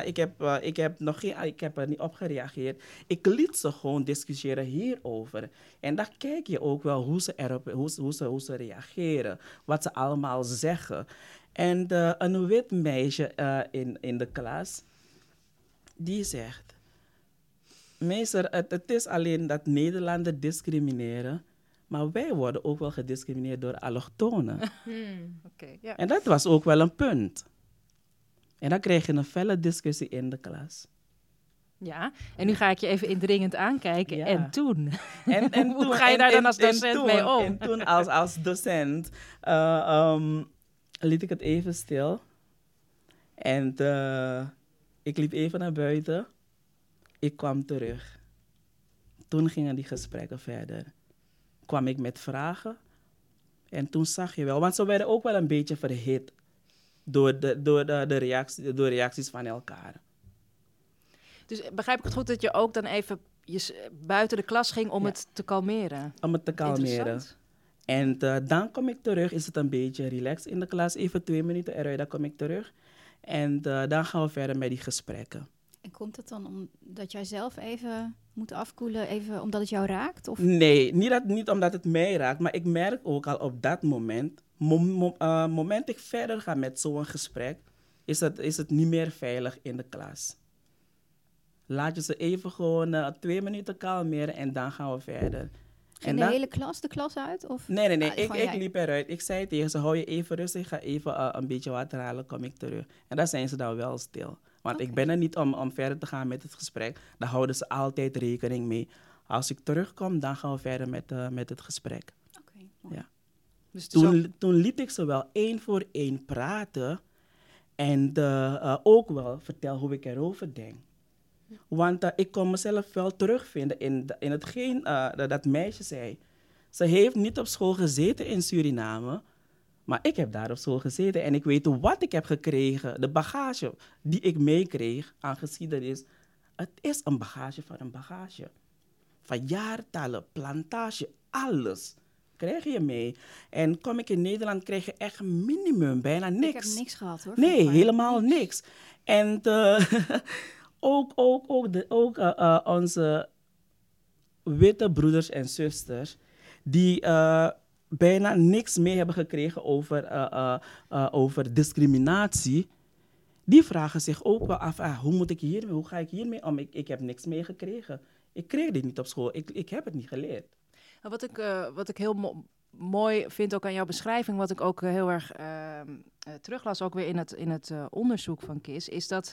S2: ik heb er niet op gereageerd. Ik liet ze gewoon discussiëren hierover. En dan kijk je ook wel hoe ze reageren. Wat ze allemaal zeggen. En een wit meisje in de klas, die zegt: meester, het is alleen dat Nederlanders discrimineren, maar wij worden ook wel gediscrimineerd door allochtonen.
S1: Ja.
S2: En dat was ook wel een punt. En dan krijg je een felle discussie in de klas.
S1: Ja, en nu ga ik je even indringend aankijken.
S2: Ja.
S1: En toen?
S2: En
S1: Hoe ga je daar dan als docent mee om?
S2: En toen als docent liet ik het even stil. En ik liep even naar buiten. Ik kwam terug. Toen gingen die gesprekken verder. Kwam ik met vragen. En toen zag je wel, want ze werden ook wel een beetje verhit door de reacties van elkaar.
S1: Dus begrijp ik het goed dat je ook dan even buiten de klas ging om het te kalmeren?
S2: Om het te kalmeren. En dan kom ik terug, is het een beetje relaxed in de klas. Even 2 minuten eruit, dan kom ik terug. En dan gaan we verder met die gesprekken.
S3: En komt het dan omdat jij zelf even moet afkoelen, even omdat het jou raakt? Of?
S2: Nee, niet omdat het mij raakt, maar ik merk ook al op dat moment, moment ik verder ga met zo'n gesprek, is het niet meer veilig in de klas. Laat je ze even gewoon 2 minuten kalmeren en dan gaan we verder.
S3: Ging de hele klas de klas uit? Of?
S2: Nee. Ik liep eruit. Ik zei tegen ze, hou je even rustig, ik ga even een beetje water halen, kom ik terug. En dan zijn ze dan wel stil. Want ik ben er niet om verder te gaan met het gesprek. Daar houden ze altijd rekening mee. Als ik terugkom, dan gaan we verder met het gesprek.
S3: Oké,
S2: Ja.
S1: Dus het is ook-
S2: Toen liet ik ze wel 1 voor 1 praten en ook wel vertel hoe ik erover denk. Want ik kon mezelf wel terugvinden in hetgeen dat meisje zei. Ze heeft niet op school gezeten in Suriname, maar ik heb daar op school gezeten en ik weet wat ik heb gekregen. De bagage die ik meekreeg aan geschiedenis, het is een bagage van een bagage. Van jaartallen, plantage, alles krijg je mee. En kom ik in Nederland, krijg je echt minimum, bijna niks.
S3: Ik heb niks gehad hoor.
S2: Nee,
S3: vroeger.
S2: helemaal niks. En ook onze witte broeders en zusters, die bijna niks mee hebben gekregen over discriminatie, die vragen zich ook wel af, hoe ga ik hiermee om? Ik heb niks meegekregen. Ik kreeg dit niet op school. Ik heb het niet geleerd.
S1: Wat ik heel mooi vind ook aan jouw beschrijving, wat ik ook heel erg teruglas, ook weer in het onderzoek van KIS, is dat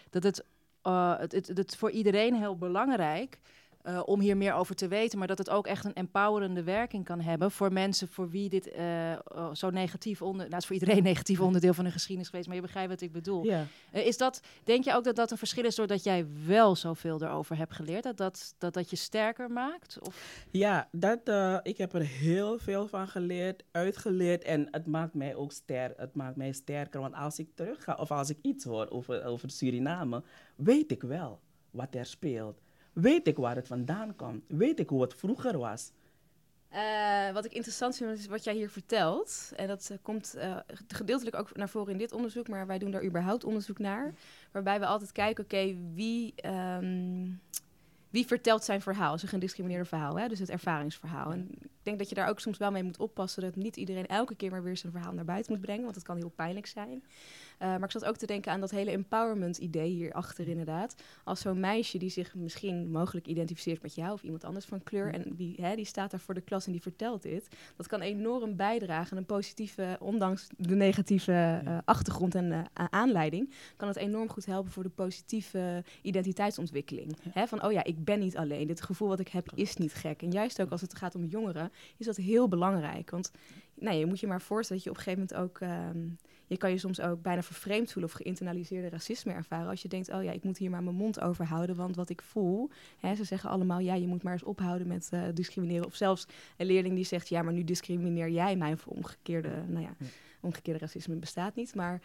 S1: het voor iedereen heel belangrijk om hier meer over te weten, maar dat het ook echt een empowerende werking kan hebben voor mensen voor wie dit zo negatief het is voor iedereen een negatief onderdeel van hun geschiedenis geweest, maar je begrijpt wat ik bedoel.
S2: Ja.
S1: Denk je ook dat dat een verschil is doordat jij wel zoveel erover hebt geleerd, dat je sterker maakt? Of?
S2: Ja, ik heb er heel veel van geleerd, uitgeleerd en het maakt mij ook sterker. Want als ik terugga of als ik iets hoor over Suriname, weet ik wel wat er speelt. Weet ik waar het vandaan komt. Weet ik hoe het vroeger was.
S4: Wat ik interessant vind is wat jij hier vertelt. En dat komt gedeeltelijk ook naar voren in dit onderzoek, maar wij doen daar überhaupt onderzoek naar. Waarbij we altijd kijken, oké, wie vertelt zijn verhaal, zijn gediscrimineerde verhaal, hè? Dus het ervaringsverhaal. En ik denk dat je daar ook soms wel mee moet oppassen dat niet iedereen elke keer maar weer zijn verhaal naar buiten moet brengen, want het kan heel pijnlijk zijn. Maar ik zat ook te denken aan dat hele empowerment-idee hierachter inderdaad. Als zo'n meisje die zich misschien mogelijk identificeert met jou of iemand anders van kleur en die staat daar voor de klas en die vertelt dit, dat kan enorm bijdragen aan een positieve, ondanks de negatieve achtergrond en aanleiding, kan het enorm goed helpen voor de positieve identiteitsontwikkeling. Hè? Van, oh ja, ik ben niet alleen. Dit gevoel wat ik heb is niet gek. En juist ook als het gaat om jongeren, is dat heel belangrijk. Want je moet je maar voorstellen dat je op een gegeven moment ook je kan je soms ook bijna vervreemd voelen of geïnternaliseerde racisme ervaren. Als je denkt, oh ja, ik moet hier maar mijn mond over houden, want wat ik voel. Hè, ze zeggen allemaal, ja, je moet maar eens ophouden met discrimineren. Of zelfs een leerling die zegt, ja, maar nu discrimineer jij mij voor omgekeerde racisme bestaat niet. Maar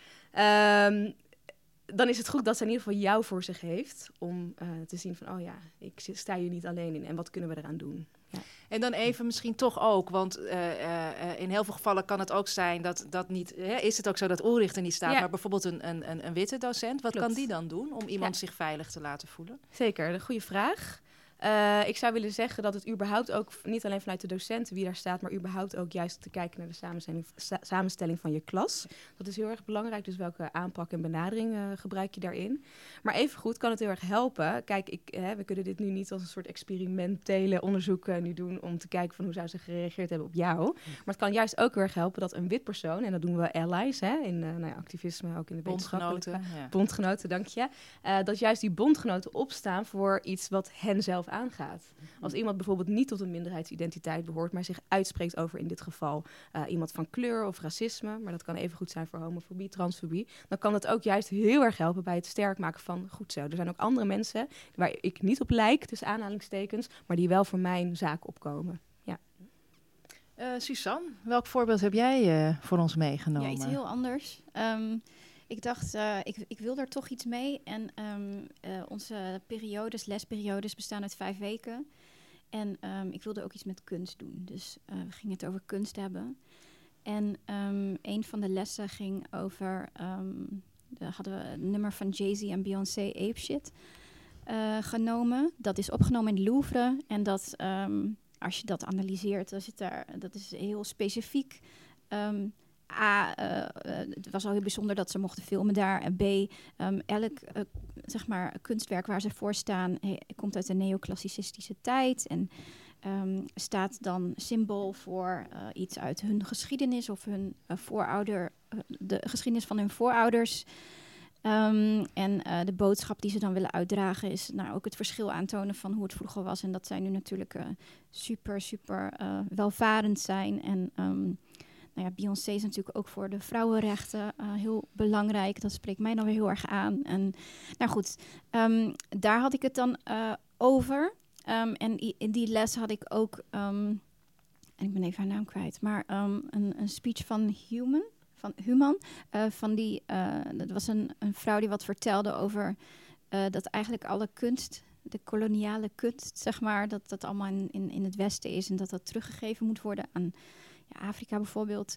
S4: dan is het goed dat ze in ieder geval jou voor zich heeft om te zien van, oh ja, ik sta hier niet alleen in en wat kunnen we eraan doen? Ja.
S1: En dan even misschien toch ook, want in heel veel gevallen kan het ook zijn dat niet... is het ook zo dat Ulrich er niet staat, maar bijvoorbeeld een witte docent. Wat kan die dan doen om iemand zich veilig te laten voelen?
S4: Zeker, een goede vraag. Ik zou willen zeggen dat het überhaupt ook, niet alleen vanuit de docenten wie daar staat, maar überhaupt ook juist te kijken naar de samenstelling van je klas. Dat is heel erg belangrijk, dus welke aanpak en benadering gebruik je daarin. Maar evengoed kan het heel erg helpen. Kijk, we kunnen dit nu niet als een soort experimentele onderzoek nu doen om te kijken van hoe zou ze gereageerd hebben op jou. Maar het kan juist ook heel erg helpen dat een wit persoon, en dat doen we allies in activisme, ook in de wetenschappelijke bondgenoten, dank je. Dat juist die bondgenoten opstaan voor iets wat hen zelf aangaat. Als iemand bijvoorbeeld niet tot een minderheidsidentiteit behoort, maar zich uitspreekt over in dit geval iemand van kleur of racisme, maar dat kan even goed zijn voor homofobie, transfobie, dan kan het ook juist heel erg helpen bij het sterk maken van goed zo. Er zijn ook andere mensen waar ik niet op lijk, tussen aanhalingstekens, maar die wel voor mijn zaak opkomen. Ja.
S1: Suzanne, welk voorbeeld heb jij voor ons meegenomen?
S3: Ja, iets heel anders. Ik dacht, ik wil er toch iets mee. En onze lesperiodes bestaan uit 5 weken. En ik wilde ook iets met kunst doen. Dus we gingen het over kunst hebben. En een van de lessen ging over... hadden we een nummer van Jay-Z en Beyoncé, Ape Shit, genomen. Dat is opgenomen in het Louvre. En dat, als je dat analyseert, dat is heel specifiek... het was al heel bijzonder dat ze mochten filmen daar. En B, elk kunstwerk waar ze voor staan komt uit de neoclassicistische tijd en staat dan symbool voor iets uit hun geschiedenis of hun de geschiedenis van hun voorouders. En de boodschap die ze dan willen uitdragen is ook het verschil aantonen van hoe het vroeger was. En dat zij nu natuurlijk super welvarend zijn. En Beyoncé is natuurlijk ook voor de vrouwenrechten heel belangrijk. Dat spreekt mij dan weer heel erg aan. En nou goed, daar had ik het dan over. En in die les had ik ook, en ik ben even haar naam kwijt, maar een speech van Human. Dat was een vrouw die wat vertelde over dat eigenlijk alle kunst, de koloniale kunst, zeg maar, dat allemaal in het Westen is en dat teruggegeven moet worden aan Afrika bijvoorbeeld.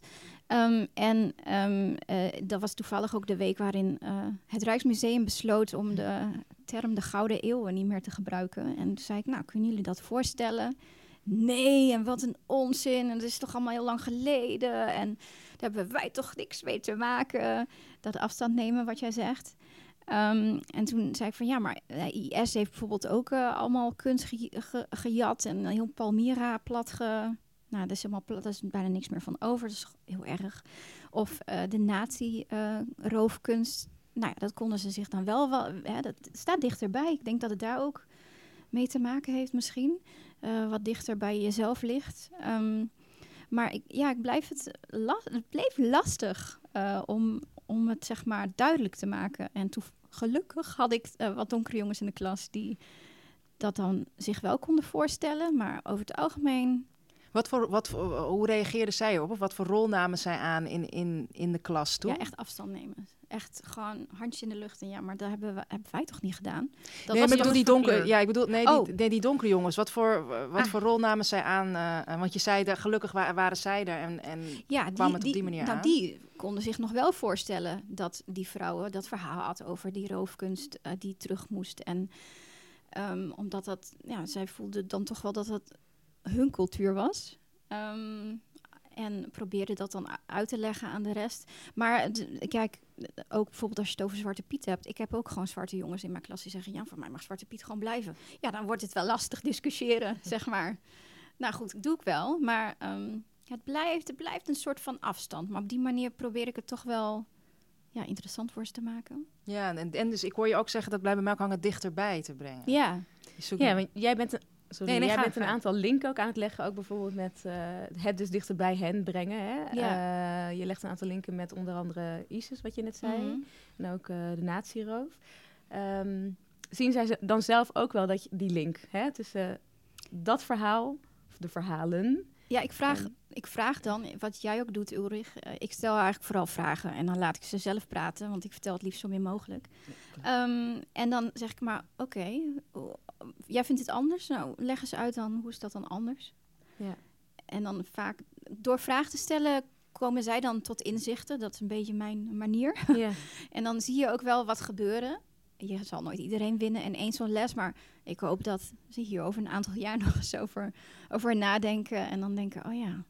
S3: Dat was toevallig ook de week waarin het Rijksmuseum besloot om de term de Gouden Eeuwen niet meer te gebruiken. En toen zei ik, kunnen jullie dat voorstellen? Nee, en wat een onzin. En dat is toch allemaal heel lang geleden. En daar hebben wij toch niks mee te maken. Dat afstand nemen, wat jij zegt. En toen zei ik van maar IS heeft bijvoorbeeld ook allemaal kunst gejat. En heel Palmyra plat dat is helemaal plat, daar is bijna niks meer van over. Dat is heel erg. Of de nazi-roofkunst. Dat konden ze zich dan wel dat staat dichterbij. Ik denk dat het daar ook mee te maken heeft misschien. Wat dichter bij jezelf ligt. Maar het bleef lastig om het zeg maar duidelijk te maken. En gelukkig had ik wat donkere jongens in de klas die dat dan zich wel konden voorstellen. Maar over het algemeen...
S1: Hoe reageerden zij op? Of wat voor rol namen zij aan in de klas toen?
S3: Ja, echt afstand nemen. Echt gewoon handje in de lucht. En maar dat hebben wij toch niet gedaan?
S1: Dat maar ik bedoel die donkere... Ja, ik bedoel... die donkere jongens. Wat voor rol namen zij aan? Want je zei, gelukkig waren zij er en kwam het op die manier aan.
S3: Die konden zich nog wel voorstellen dat die vrouwen dat verhaal had over die roofkunst die terug moest. En omdat zij voelden dan toch wel dat dat hun cultuur was. En probeerde dat dan uit te leggen aan de rest. Maar kijk, ook bijvoorbeeld als je het over Zwarte Piet hebt. Ik heb ook gewoon zwarte jongens in mijn klas die zeggen... voor mij mag Zwarte Piet gewoon blijven. Ja, dan wordt het wel lastig discussiëren, zeg maar. Nou goed, doe ik wel. Maar het blijft een soort van afstand. Maar op die manier probeer ik het toch wel interessant voor ze te maken.
S1: Ja, en dus ik hoor je ook zeggen dat blijven mij ook hangen dichterbij te brengen.
S3: Ja.
S4: Want jij bent... jij bent een aantal linken ook aan het leggen. Ook bijvoorbeeld met het dus dichter bij hen brengen. Hè? Ja. Je legt een aantal linken met onder andere ISIS, wat je net zei. Mm-hmm. En ook de nazi-roof. Zien zij dan zelf ook wel die link tussen dat verhaal, of de verhalen...
S3: Ja, ik vraag dan, wat jij ook doet, Ulrich. Ik stel eigenlijk vooral vragen en dan laat ik ze zelf praten, want ik vertel het liefst zo min mogelijk. En dan zeg ik maar, oké, jij vindt het anders? Nou, leg eens uit dan, hoe is dat dan anders? Ja. En dan vaak, door vragen te stellen, komen zij dan tot inzichten. Dat is een beetje mijn manier. Ja. En dan zie je ook wel wat gebeuren. Je zal nooit iedereen winnen in één zo'n les, maar ik hoop dat ze hier over een aantal jaar nog eens over nadenken en dan denken,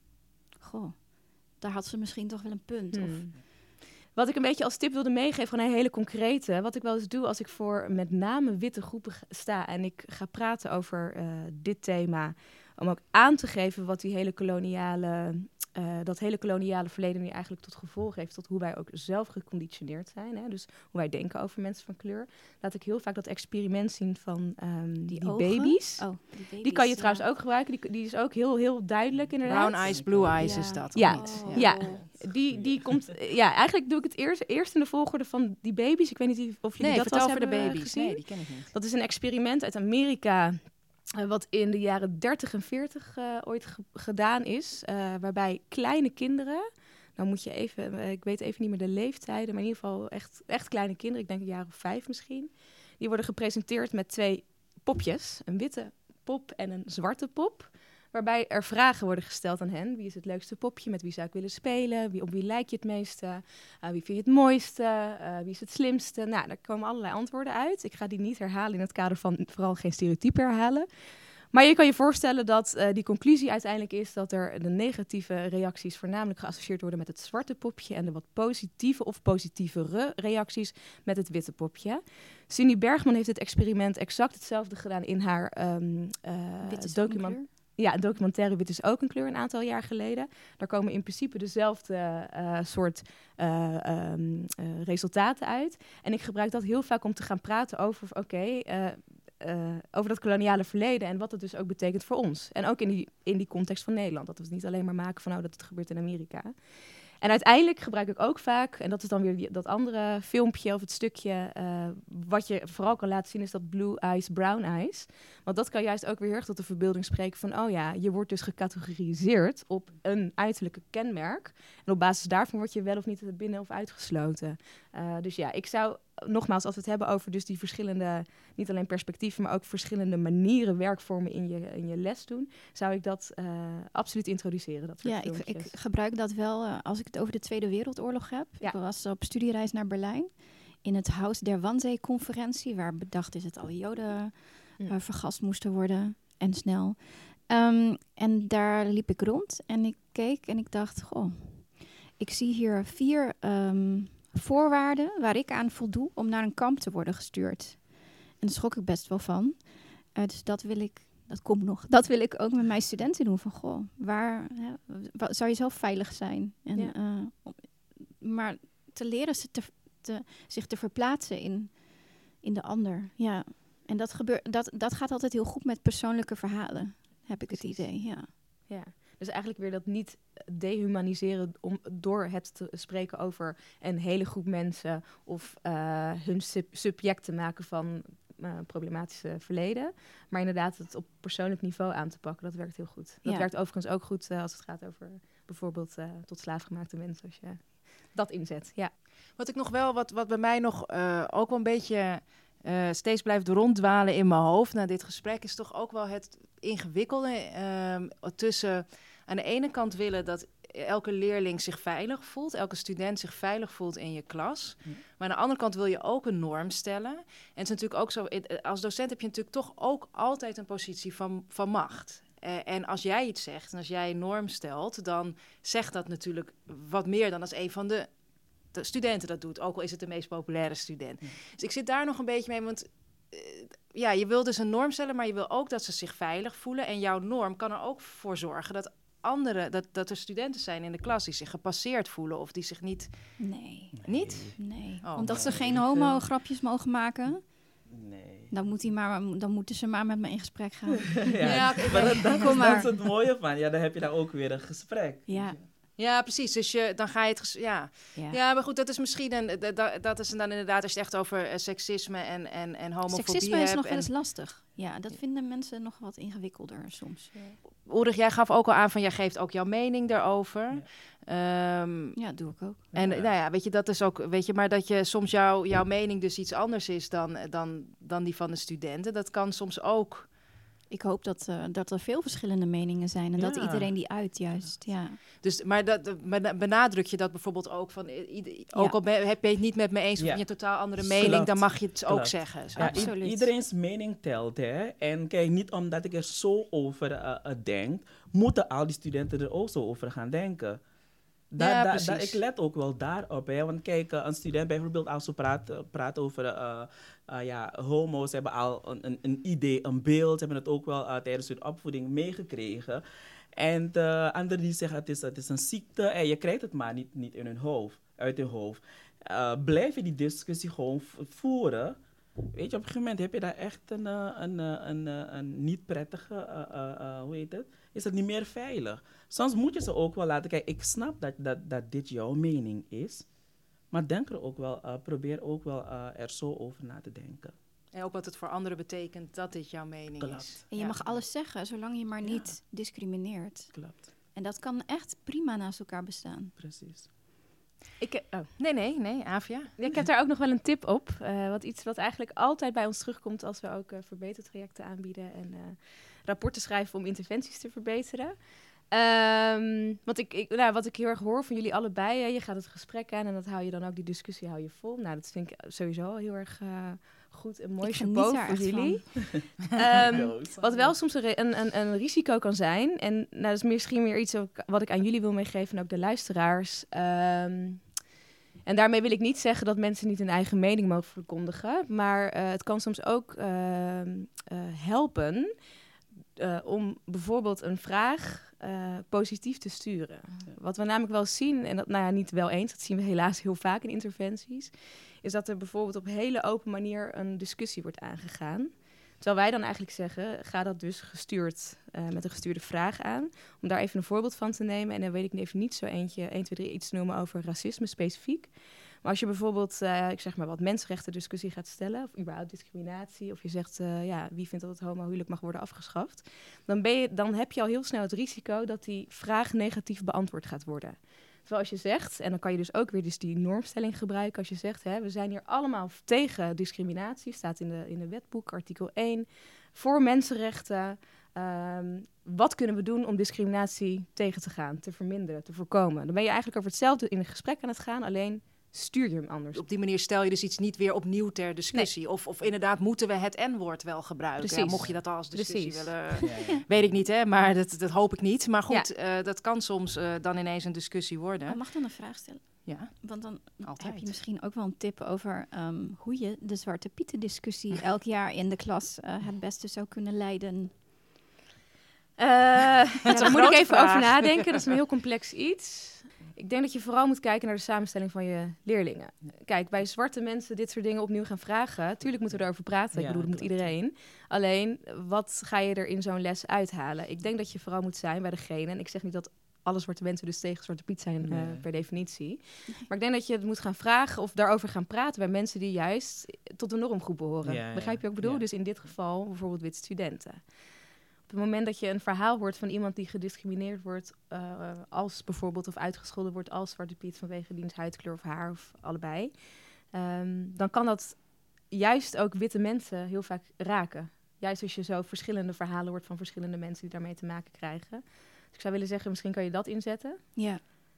S3: daar had ze misschien toch wel een punt. Of...
S4: Wat ik een beetje als tip wilde meegeven, gewoon een hele concrete, wat ik wel eens doe als ik voor met name witte groepen sta en ik ga praten over dit thema, om ook aan te geven wat die hele dat hele koloniale verleden nu eigenlijk tot gevolg heeft, tot hoe wij ook zelf geconditioneerd zijn. Hè? Dus hoe wij denken over mensen van kleur. Laat ik heel vaak dat experiment zien van die baby's. Oh, die baby's. Die kan je trouwens ook gebruiken. Die is ook heel, heel duidelijk inderdaad.
S1: Brown eyes, blue eyes is dat.
S4: Ja, die komt... Ja, eigenlijk doe ik het eerst in de volgorde van die baby's. Ik weet niet of jullie dat al hebben gezien.
S1: Nee, die ken ik niet.
S4: Dat is een experiment uit Amerika... wat in de jaren 30 en 40 ooit gedaan is. Waarbij kleine kinderen... Nou moet je even... ik weet even niet meer de leeftijden. Maar in ieder geval echt kleine kinderen. Ik denk een jaar of 5 misschien. Die worden gepresenteerd met 2 popjes. Een witte pop en een zwarte pop. Waarbij er vragen worden gesteld aan hen. Wie is het leukste popje? Met wie zou ik willen spelen? Op wie lijk je het meeste? Wie vind je het mooiste? Wie is het slimste? Nou, daar komen allerlei antwoorden uit. Ik ga die niet herhalen in het kader van vooral geen stereotypen herhalen. Maar je kan je voorstellen dat die conclusie uiteindelijk is dat er de negatieve reacties voornamelijk geassocieerd worden met het zwarte popje en de wat positieve of positievere reacties met het witte popje. Cindy Bergman heeft het experiment exact hetzelfde gedaan in haar document. Ja, een documentaire Wit is ook een kleur een aantal jaar geleden. Daar komen in principe dezelfde soort resultaten uit. En ik gebruik dat heel vaak om te gaan praten over, over dat koloniale verleden en wat het dus ook betekent voor ons. En ook in die context van Nederland. Dat we het niet alleen maar maken van, dat het gebeurt in Amerika. En uiteindelijk gebruik ik ook vaak, en dat is dan weer dat andere filmpje of het stukje, wat je vooral kan laten zien is dat blue eyes, brown eyes. Want dat kan juist ook weer heel erg tot de verbeelding spreken van, je wordt dus gecategoriseerd op een uiterlijke kenmerk. En op basis daarvan word je wel of niet binnen of uitgesloten. Dus ja, ik zou nogmaals, als we het hebben over dus die verschillende, niet alleen perspectieven, maar ook verschillende manieren, werkvormen in je les doen, zou ik dat absoluut introduceren. Dat soort
S3: ik gebruik dat wel als ik het over de Tweede Wereldoorlog heb. Ja. Ik was op studiereis naar Berlijn in het Haus der Wannsee-conferentie, waar bedacht is dat alle Joden vergast moesten worden en snel. En daar liep ik rond en ik keek en ik dacht, ik zie hier 4 voorwaarden waar ik aan voldoe om naar een kamp te worden gestuurd. En daar schrok ik best wel van. Dus dat wil ik ook met mijn studenten doen. Van, waar zou je zelf veilig zijn? En, maar te leren zich te verplaatsen in de ander. Ja. En dat gaat altijd heel goed met persoonlijke verhalen, heb ik het idee. Ja.
S4: Dus eigenlijk weer dat niet dehumaniseren door het te spreken over een hele groep mensen of hun subject te maken van problematische verleden. Maar inderdaad het op persoonlijk niveau aan te pakken, dat werkt heel goed. Dat werkt overigens ook goed als het gaat over bijvoorbeeld tot slaafgemaakte mensen, als je dat inzet. Ja.
S1: Wat ik nog wel, wat bij mij nog ook wel een beetje steeds blijft ronddwalen in mijn hoofd na dit gesprek, is toch ook wel het ingewikkelde tussen aan de ene kant willen dat elke leerling zich veilig voelt, elke student zich veilig voelt in je klas. Ja. Maar aan de andere kant wil je ook een norm stellen. En het is natuurlijk ook zo, als docent heb je natuurlijk toch ook altijd een positie van macht. En als jij iets zegt en als jij een norm stelt, dan zegt dat natuurlijk wat meer dan als een van de studenten dat doet, ook al is het de meest populaire student. Ja. Dus ik zit daar nog een beetje mee, want je wil dus een norm stellen, maar je wil ook dat ze zich veilig voelen. En jouw norm kan er ook voor zorgen dat er studenten zijn in de klas die zich gepasseerd voelen of die zich niet...
S3: Nee.
S1: Niet?
S3: Nee. Omdat ze geen homo-grapjes mogen maken?
S2: Nee.
S3: Dan moeten ze maar met me in gesprek gaan.
S2: Dat is het mooie van. Ja, dan heb je daar ook weer een gesprek.
S3: Ja.
S1: Ja, precies. Dus dan ga je het... Ja, maar goed, dat is misschien... Dat is dan inderdaad als je het echt over seksisme en homofobie
S3: seksisme is nog wel eens lastig. Ja, dat vinden mensen nog wat ingewikkelder soms.
S1: Ja. Ulrich, jij gaf ook al aan van... Jij geeft ook jouw mening daarover.
S3: Ja, dat doe ik ook.
S1: En weet je, dat is ook... Weet je, maar dat je soms jouw mening dus iets anders is dan die van de studenten. Dat kan soms ook...
S3: Ik hoop dat er veel verschillende meningen zijn en dat iedereen die uit juist,
S1: Dus, maar benadruk je dat bijvoorbeeld ook van... Ook al heb je het niet met me eens of je een totaal andere mening... dan mag je het ook zeggen.
S2: Ja, absoluut. Iedereen's mening telt, hè. En kijk, niet omdat ik er zo over denk... moeten al die studenten er ook zo over gaan denken. Ik let ook wel daarop, hè. Want kijk, een student bijvoorbeeld als ze praat over... homo's hebben al een idee, een beeld. Ze hebben het ook wel tijdens hun opvoeding meegekregen. En anderen die zeggen het is een ziekte en je krijgt het maar niet in uit hun hoofd. Blijf je die discussie gewoon voeren. Weet je, op een gegeven moment heb je daar echt een niet prettige, hoe heet het? Is het niet meer veilig. Soms moet je ze ook wel laten kijken. Ik snap dat dit jouw mening is. Maar denk er ook wel, probeer ook wel er zo over na te denken.
S1: En ook wat het voor anderen betekent dat dit jouw mening is.
S3: En je mag alles zeggen, zolang je maar niet discrimineert.
S2: Klopt.
S3: En dat kan echt prima naast elkaar bestaan.
S2: Precies.
S1: Nee, Avia.
S4: Ik heb daar ook nog wel een tip op. Wat eigenlijk altijd bij ons terugkomt als we ook verbetertrajecten aanbieden en rapporten schrijven om interventies te verbeteren. Wat ik heel erg hoor van jullie allebei, je gaat het gesprek aan en dat hou je dan ook, die discussie hou je vol. Nou, dat vind ik sowieso heel erg goed en mooi chapeau voor jullie. Wat wel soms een risico kan zijn, en dat is misschien meer iets wat ik aan jullie wil meegeven en ook de luisteraars. En daarmee wil ik niet zeggen dat mensen niet hun eigen mening mogen verkondigen, maar het kan soms ook helpen om bijvoorbeeld een vraag positief te sturen. Wat we namelijk wel zien, en dat niet wel eens, dat zien we helaas heel vaak in interventies, is dat er bijvoorbeeld op hele open manier een discussie wordt aangegaan. Terwijl wij dan eigenlijk zeggen, ga dat dus met een gestuurde vraag aan. Om daar even een voorbeeld van te nemen. En dan weet ik even niet zo 1, 2, 3 iets te noemen over racisme specifiek. Maar als je bijvoorbeeld, ik zeg maar wat mensenrechten discussie gaat stellen, of überhaupt discriminatie, of je zegt, wie vindt dat het homohuwelijk mag worden afgeschaft, dan heb je al heel snel het risico dat die vraag negatief beantwoord gaat worden. Terwijl als je zegt, en dan kan je dus ook weer die normstelling gebruiken, als je zegt, we zijn hier allemaal tegen discriminatie, staat in de wetboek, artikel 1, voor mensenrechten. Wat kunnen we doen om discriminatie tegen te gaan, te verminderen, te voorkomen? Dan ben je eigenlijk over hetzelfde in een gesprek aan het gaan, alleen stuur je hem anders.
S1: Op die manier stel je dus iets niet weer opnieuw ter discussie. Nee. Of inderdaad, moeten we het N-woord wel gebruiken? Ja, mocht je dat als discussie willen... Weet ik niet, hè? Maar dat hoop ik niet. Maar goed, dat kan soms dan ineens een discussie worden.
S3: Oh, mag ik dan een vraag stellen?
S1: Ja.
S3: Want dan
S1: Altijd.
S3: heb je misschien ook wel een tip over hoe je de Zwarte Pieten discussie elk jaar in de klas het beste zou kunnen leiden.
S4: Daar moet ik even over nadenken. Dat is een heel complex iets. Ik denk dat je vooral moet kijken naar de samenstelling van je leerlingen. Kijk, bij zwarte mensen dit soort dingen opnieuw gaan vragen. Tuurlijk moeten we erover praten. Ik bedoel, dat moet iedereen. Alleen, wat ga je er in zo'n les uithalen? Ik denk dat je vooral moet zijn bij degene. En ik zeg niet dat alle zwarte mensen dus tegen Zwarte Piet zijn per definitie. Maar ik denk dat je het moet gaan vragen of daarover gaan praten bij mensen die juist tot de normgroep behoren. Begrijp je wat ik bedoel? Dus in dit geval bijvoorbeeld witte studenten. Op het moment dat je een verhaal hoort van iemand die gediscrimineerd wordt als bijvoorbeeld of uitgescholden wordt als Zwarte Piet vanwege diens huidkleur of haar of allebei, dan kan dat juist ook witte mensen heel vaak raken. Juist als je zo verschillende verhalen hoort van verschillende mensen die daarmee te maken krijgen. Dus ik zou willen zeggen, misschien kan je dat inzetten.
S3: Ja.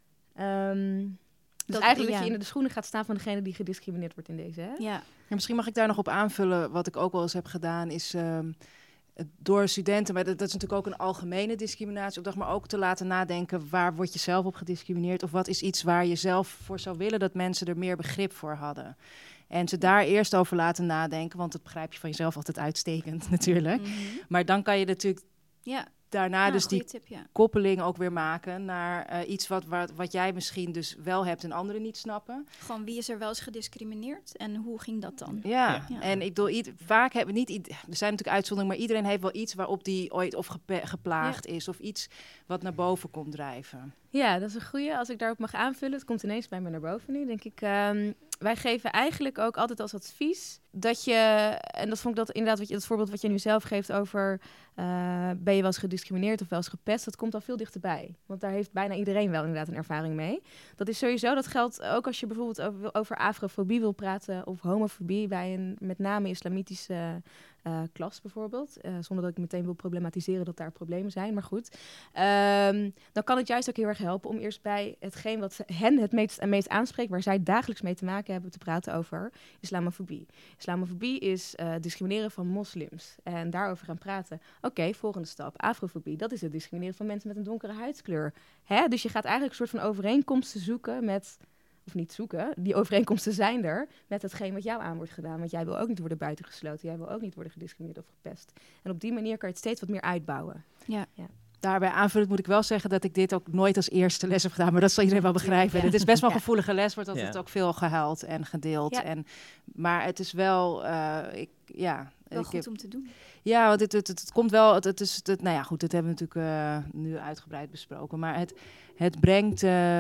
S4: Dus eigenlijk dat je in de schoenen gaat staan van degene die gediscrimineerd wordt in deze. Hè?
S1: Ja. Ja, misschien mag ik daar nog op aanvullen. Wat ik ook wel eens heb gedaan is door studenten, maar dat is natuurlijk ook een algemene discriminatieopdracht, maar ook te laten nadenken, waar word je zelf op gediscrimineerd? Of wat is iets waar je zelf voor zou willen dat mensen er meer begrip voor hadden? En ze daar eerst over laten nadenken, want dat begrijp je van jezelf altijd uitstekend natuurlijk. Mm-hmm. Maar dan kan je natuurlijk daarna dus die koppeling ook weer maken naar iets wat jij misschien dus wel hebt en anderen niet snappen.
S3: Gewoon wie is er wel eens gediscrimineerd en hoe ging dat dan?
S1: Ja. En ik bedoel, vaak hebben we niet... Er zijn natuurlijk uitzonderingen, maar iedereen heeft wel iets waarop die ooit of geplaagd is. Of iets wat naar boven komt drijven.
S4: Ja, dat is een goeie. Als ik daarop mag aanvullen, het komt ineens bij me naar boven nu, denk ik. Wij geven eigenlijk ook altijd als advies dat je, en dat vond ik dat inderdaad, het voorbeeld wat je nu zelf geeft over ben je wel eens gediscrimineerd of wel eens gepest, dat komt al veel dichterbij. Want daar heeft bijna iedereen wel inderdaad een ervaring mee. Dat is sowieso, dat geldt ook als je bijvoorbeeld over afrofobie wil praten of homofobie bij een met name islamitische klas bijvoorbeeld. Zonder dat ik meteen wil problematiseren dat daar problemen zijn, maar goed. Dan kan het juist ook heel erg helpen om eerst bij hetgeen wat hen het meest aanspreekt, waar zij dagelijks mee te maken hebben, te praten over islamofobie. Islamofobie is discrimineren van moslims en daarover gaan praten. Oké, volgende stap. Afrofobie, dat is het discrimineren van mensen met een donkere huidskleur. Hè? Dus je gaat eigenlijk een soort van overeenkomsten zoeken met, of niet zoeken, die overeenkomsten zijn er met hetgeen wat jou aan wordt gedaan. Want jij wil ook niet worden buitengesloten, jij wil ook niet worden gediscrimineerd of gepest. En op die manier kan je het steeds wat meer uitbouwen.
S3: Ja.
S1: Daarbij aanvullend moet ik wel zeggen dat ik dit ook nooit als eerste les heb gedaan. Maar dat zal iedereen wel begrijpen. Het is best wel een gevoelige les, wordt altijd ook veel gehuild en gedeeld. Ja. Maar het is wel...
S3: wel goed om te doen.
S1: Ja, want het komt wel... nou ja, goed, dat hebben we natuurlijk nu uitgebreid besproken. Maar het brengt...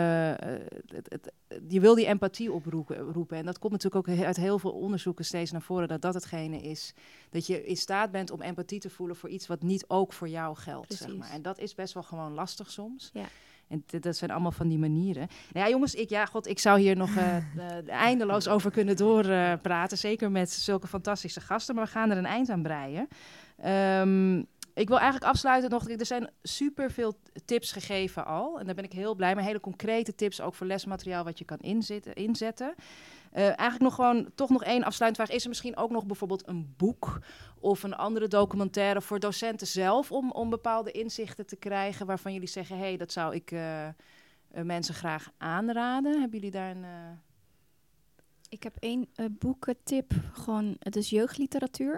S1: je wil die empathie oproepen. En dat komt natuurlijk ook uit heel veel onderzoeken steeds naar voren. Dat hetgene is dat je in staat bent om empathie te voelen voor iets wat niet ook voor jou geldt. Zeg maar. En dat is best wel gewoon lastig soms. Ja. En dat zijn allemaal van die manieren. Nou ja, jongens, ik zou hier nog eindeloos over kunnen doorpraten. Zeker met zulke fantastische gasten. Maar we gaan er een eind aan breien. Ik wil eigenlijk afsluiten nog. Er zijn superveel tips gegeven al. En daar ben ik heel blij mee. Hele concrete tips ook voor lesmateriaal wat je kan inzetten. Eigenlijk toch nog één afsluitend vraag. Is er misschien ook nog bijvoorbeeld een boek of een andere documentaire voor docenten zelf om bepaalde inzichten te krijgen waarvan jullie zeggen, hey, dat zou ik mensen graag aanraden? Hebben jullie daar een...
S3: Ik heb één boekentip. Gewoon, het is jeugdliteratuur.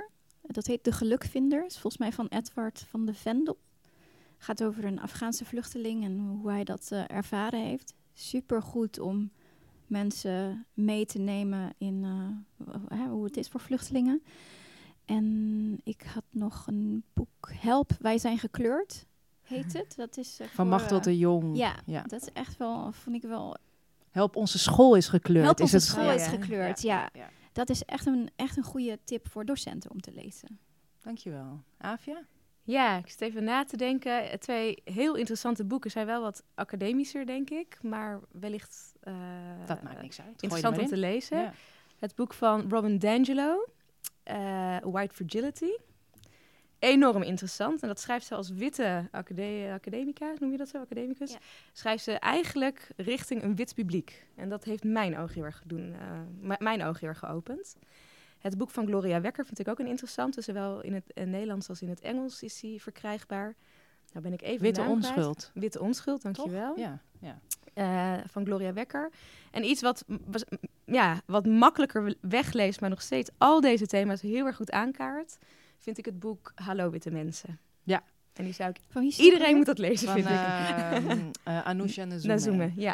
S3: Dat heet De Gelukvinders, volgens mij van Edward van de Vendel. Gaat over een Afghaanse vluchteling en hoe hij dat ervaren heeft. Super goed om mensen mee te nemen in hoe het is voor vluchtelingen. En ik had nog een boek, Help, wij zijn gekleurd, heet het. Dat is
S1: Van Machteld de Jong.
S3: Ja, dat is echt wel, vond ik wel...
S1: Help, onze school is gekleurd.
S3: Help, onze
S1: is het
S3: school is gekleurd, ja.
S1: Ja.
S3: Dat is echt een goede tip voor docenten om te lezen.
S1: Dankjewel. Avia?
S4: Ja, ik zit even na te denken. 2 heel interessante boeken zijn wel wat academischer, denk ik. Maar wellicht
S1: Dat maakt niks uit.
S4: interessant om te lezen.
S1: Ja.
S4: Het boek van Robin DiAngelo, White Fragility. Enorm interessant. En dat schrijft ze als witte academica, noem je dat zo, academicus.
S3: Ja.
S4: Schrijft ze eigenlijk richting een wit publiek. En dat heeft mijn oog heel erg geopend. Het boek van Gloria Wekker vind ik ook een interessante. Zowel in het Nederlands als in het Engels is die verkrijgbaar. Nou ben ik even
S1: Witte
S4: de naam kwijt.
S1: Onschuld.
S4: Witte Onschuld, dankjewel.
S1: Toch? Ja.
S4: Van Gloria Wekker. En iets wat makkelijker wegleest, maar nog steeds al deze thema's heel erg goed aankaart, vind ik het boek Hallo Witte Mensen.
S1: Ja.
S4: En die zou ik...
S3: Van wie is
S4: Iedereen
S3: het
S4: moet dat lezen,
S1: Van
S4: vind ik.
S1: Anousha Nazoome.
S4: Nazoome, ja.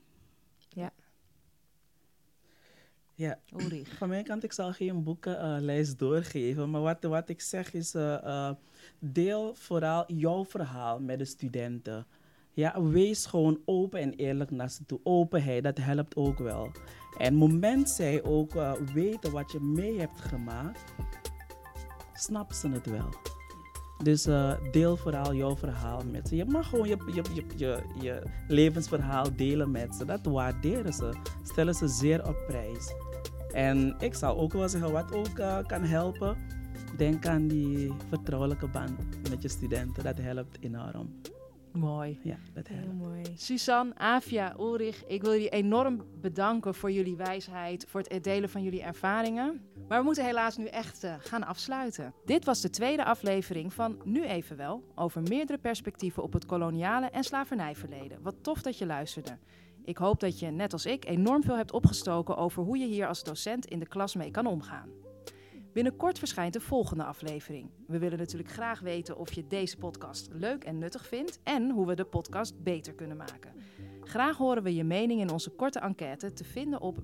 S2: Ja,
S1: Ulrich.
S2: van mijn kant, ik zal geen boekenlijst doorgeven. Maar wat ik zeg is, deel vooral jouw verhaal met de studenten. Ja, wees gewoon open en eerlijk naar ze toe. Openheid, dat helpt ook wel. En het moment zij ook weten wat je mee hebt gemaakt, snappen ze het wel. Dus deel vooral jouw verhaal met ze. Je mag gewoon je levensverhaal delen met ze. Dat waarderen ze. Stellen ze zeer op prijs. En ik zou ook wel zeggen, wat ook kan helpen, denk aan die vertrouwelijke band met je studenten. Dat helpt enorm.
S1: Mooi.
S2: Ja, dat helpt.
S4: Heel mooi.
S1: Suzanne, Avia, Ulrich, ik wil jullie enorm bedanken voor jullie wijsheid, voor het delen van jullie ervaringen. Maar we moeten helaas nu echt gaan afsluiten. Dit was de tweede aflevering van Nu Even Wel, over meerdere perspectieven op het koloniale en slavernijverleden. Wat tof dat je luisterde. Ik hoop dat je, net als ik, enorm veel hebt opgestoken over hoe je hier als docent in de klas mee kan omgaan. Binnenkort verschijnt de volgende aflevering. We willen natuurlijk graag weten of je deze podcast leuk en nuttig vindt en hoe we de podcast beter kunnen maken. Graag horen we je mening in onze korte enquête te vinden op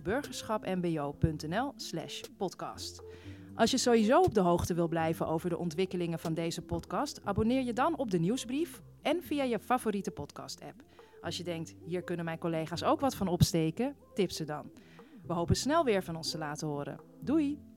S1: burgerschapmbo.nl/podcast. Als je sowieso op de hoogte wil blijven over de ontwikkelingen van deze podcast, abonneer je dan op de nieuwsbrief en via je favoriete podcast-app. Als je denkt, hier kunnen mijn collega's ook wat van opsteken, tip ze dan. We hopen snel weer van ons te laten horen. Doei!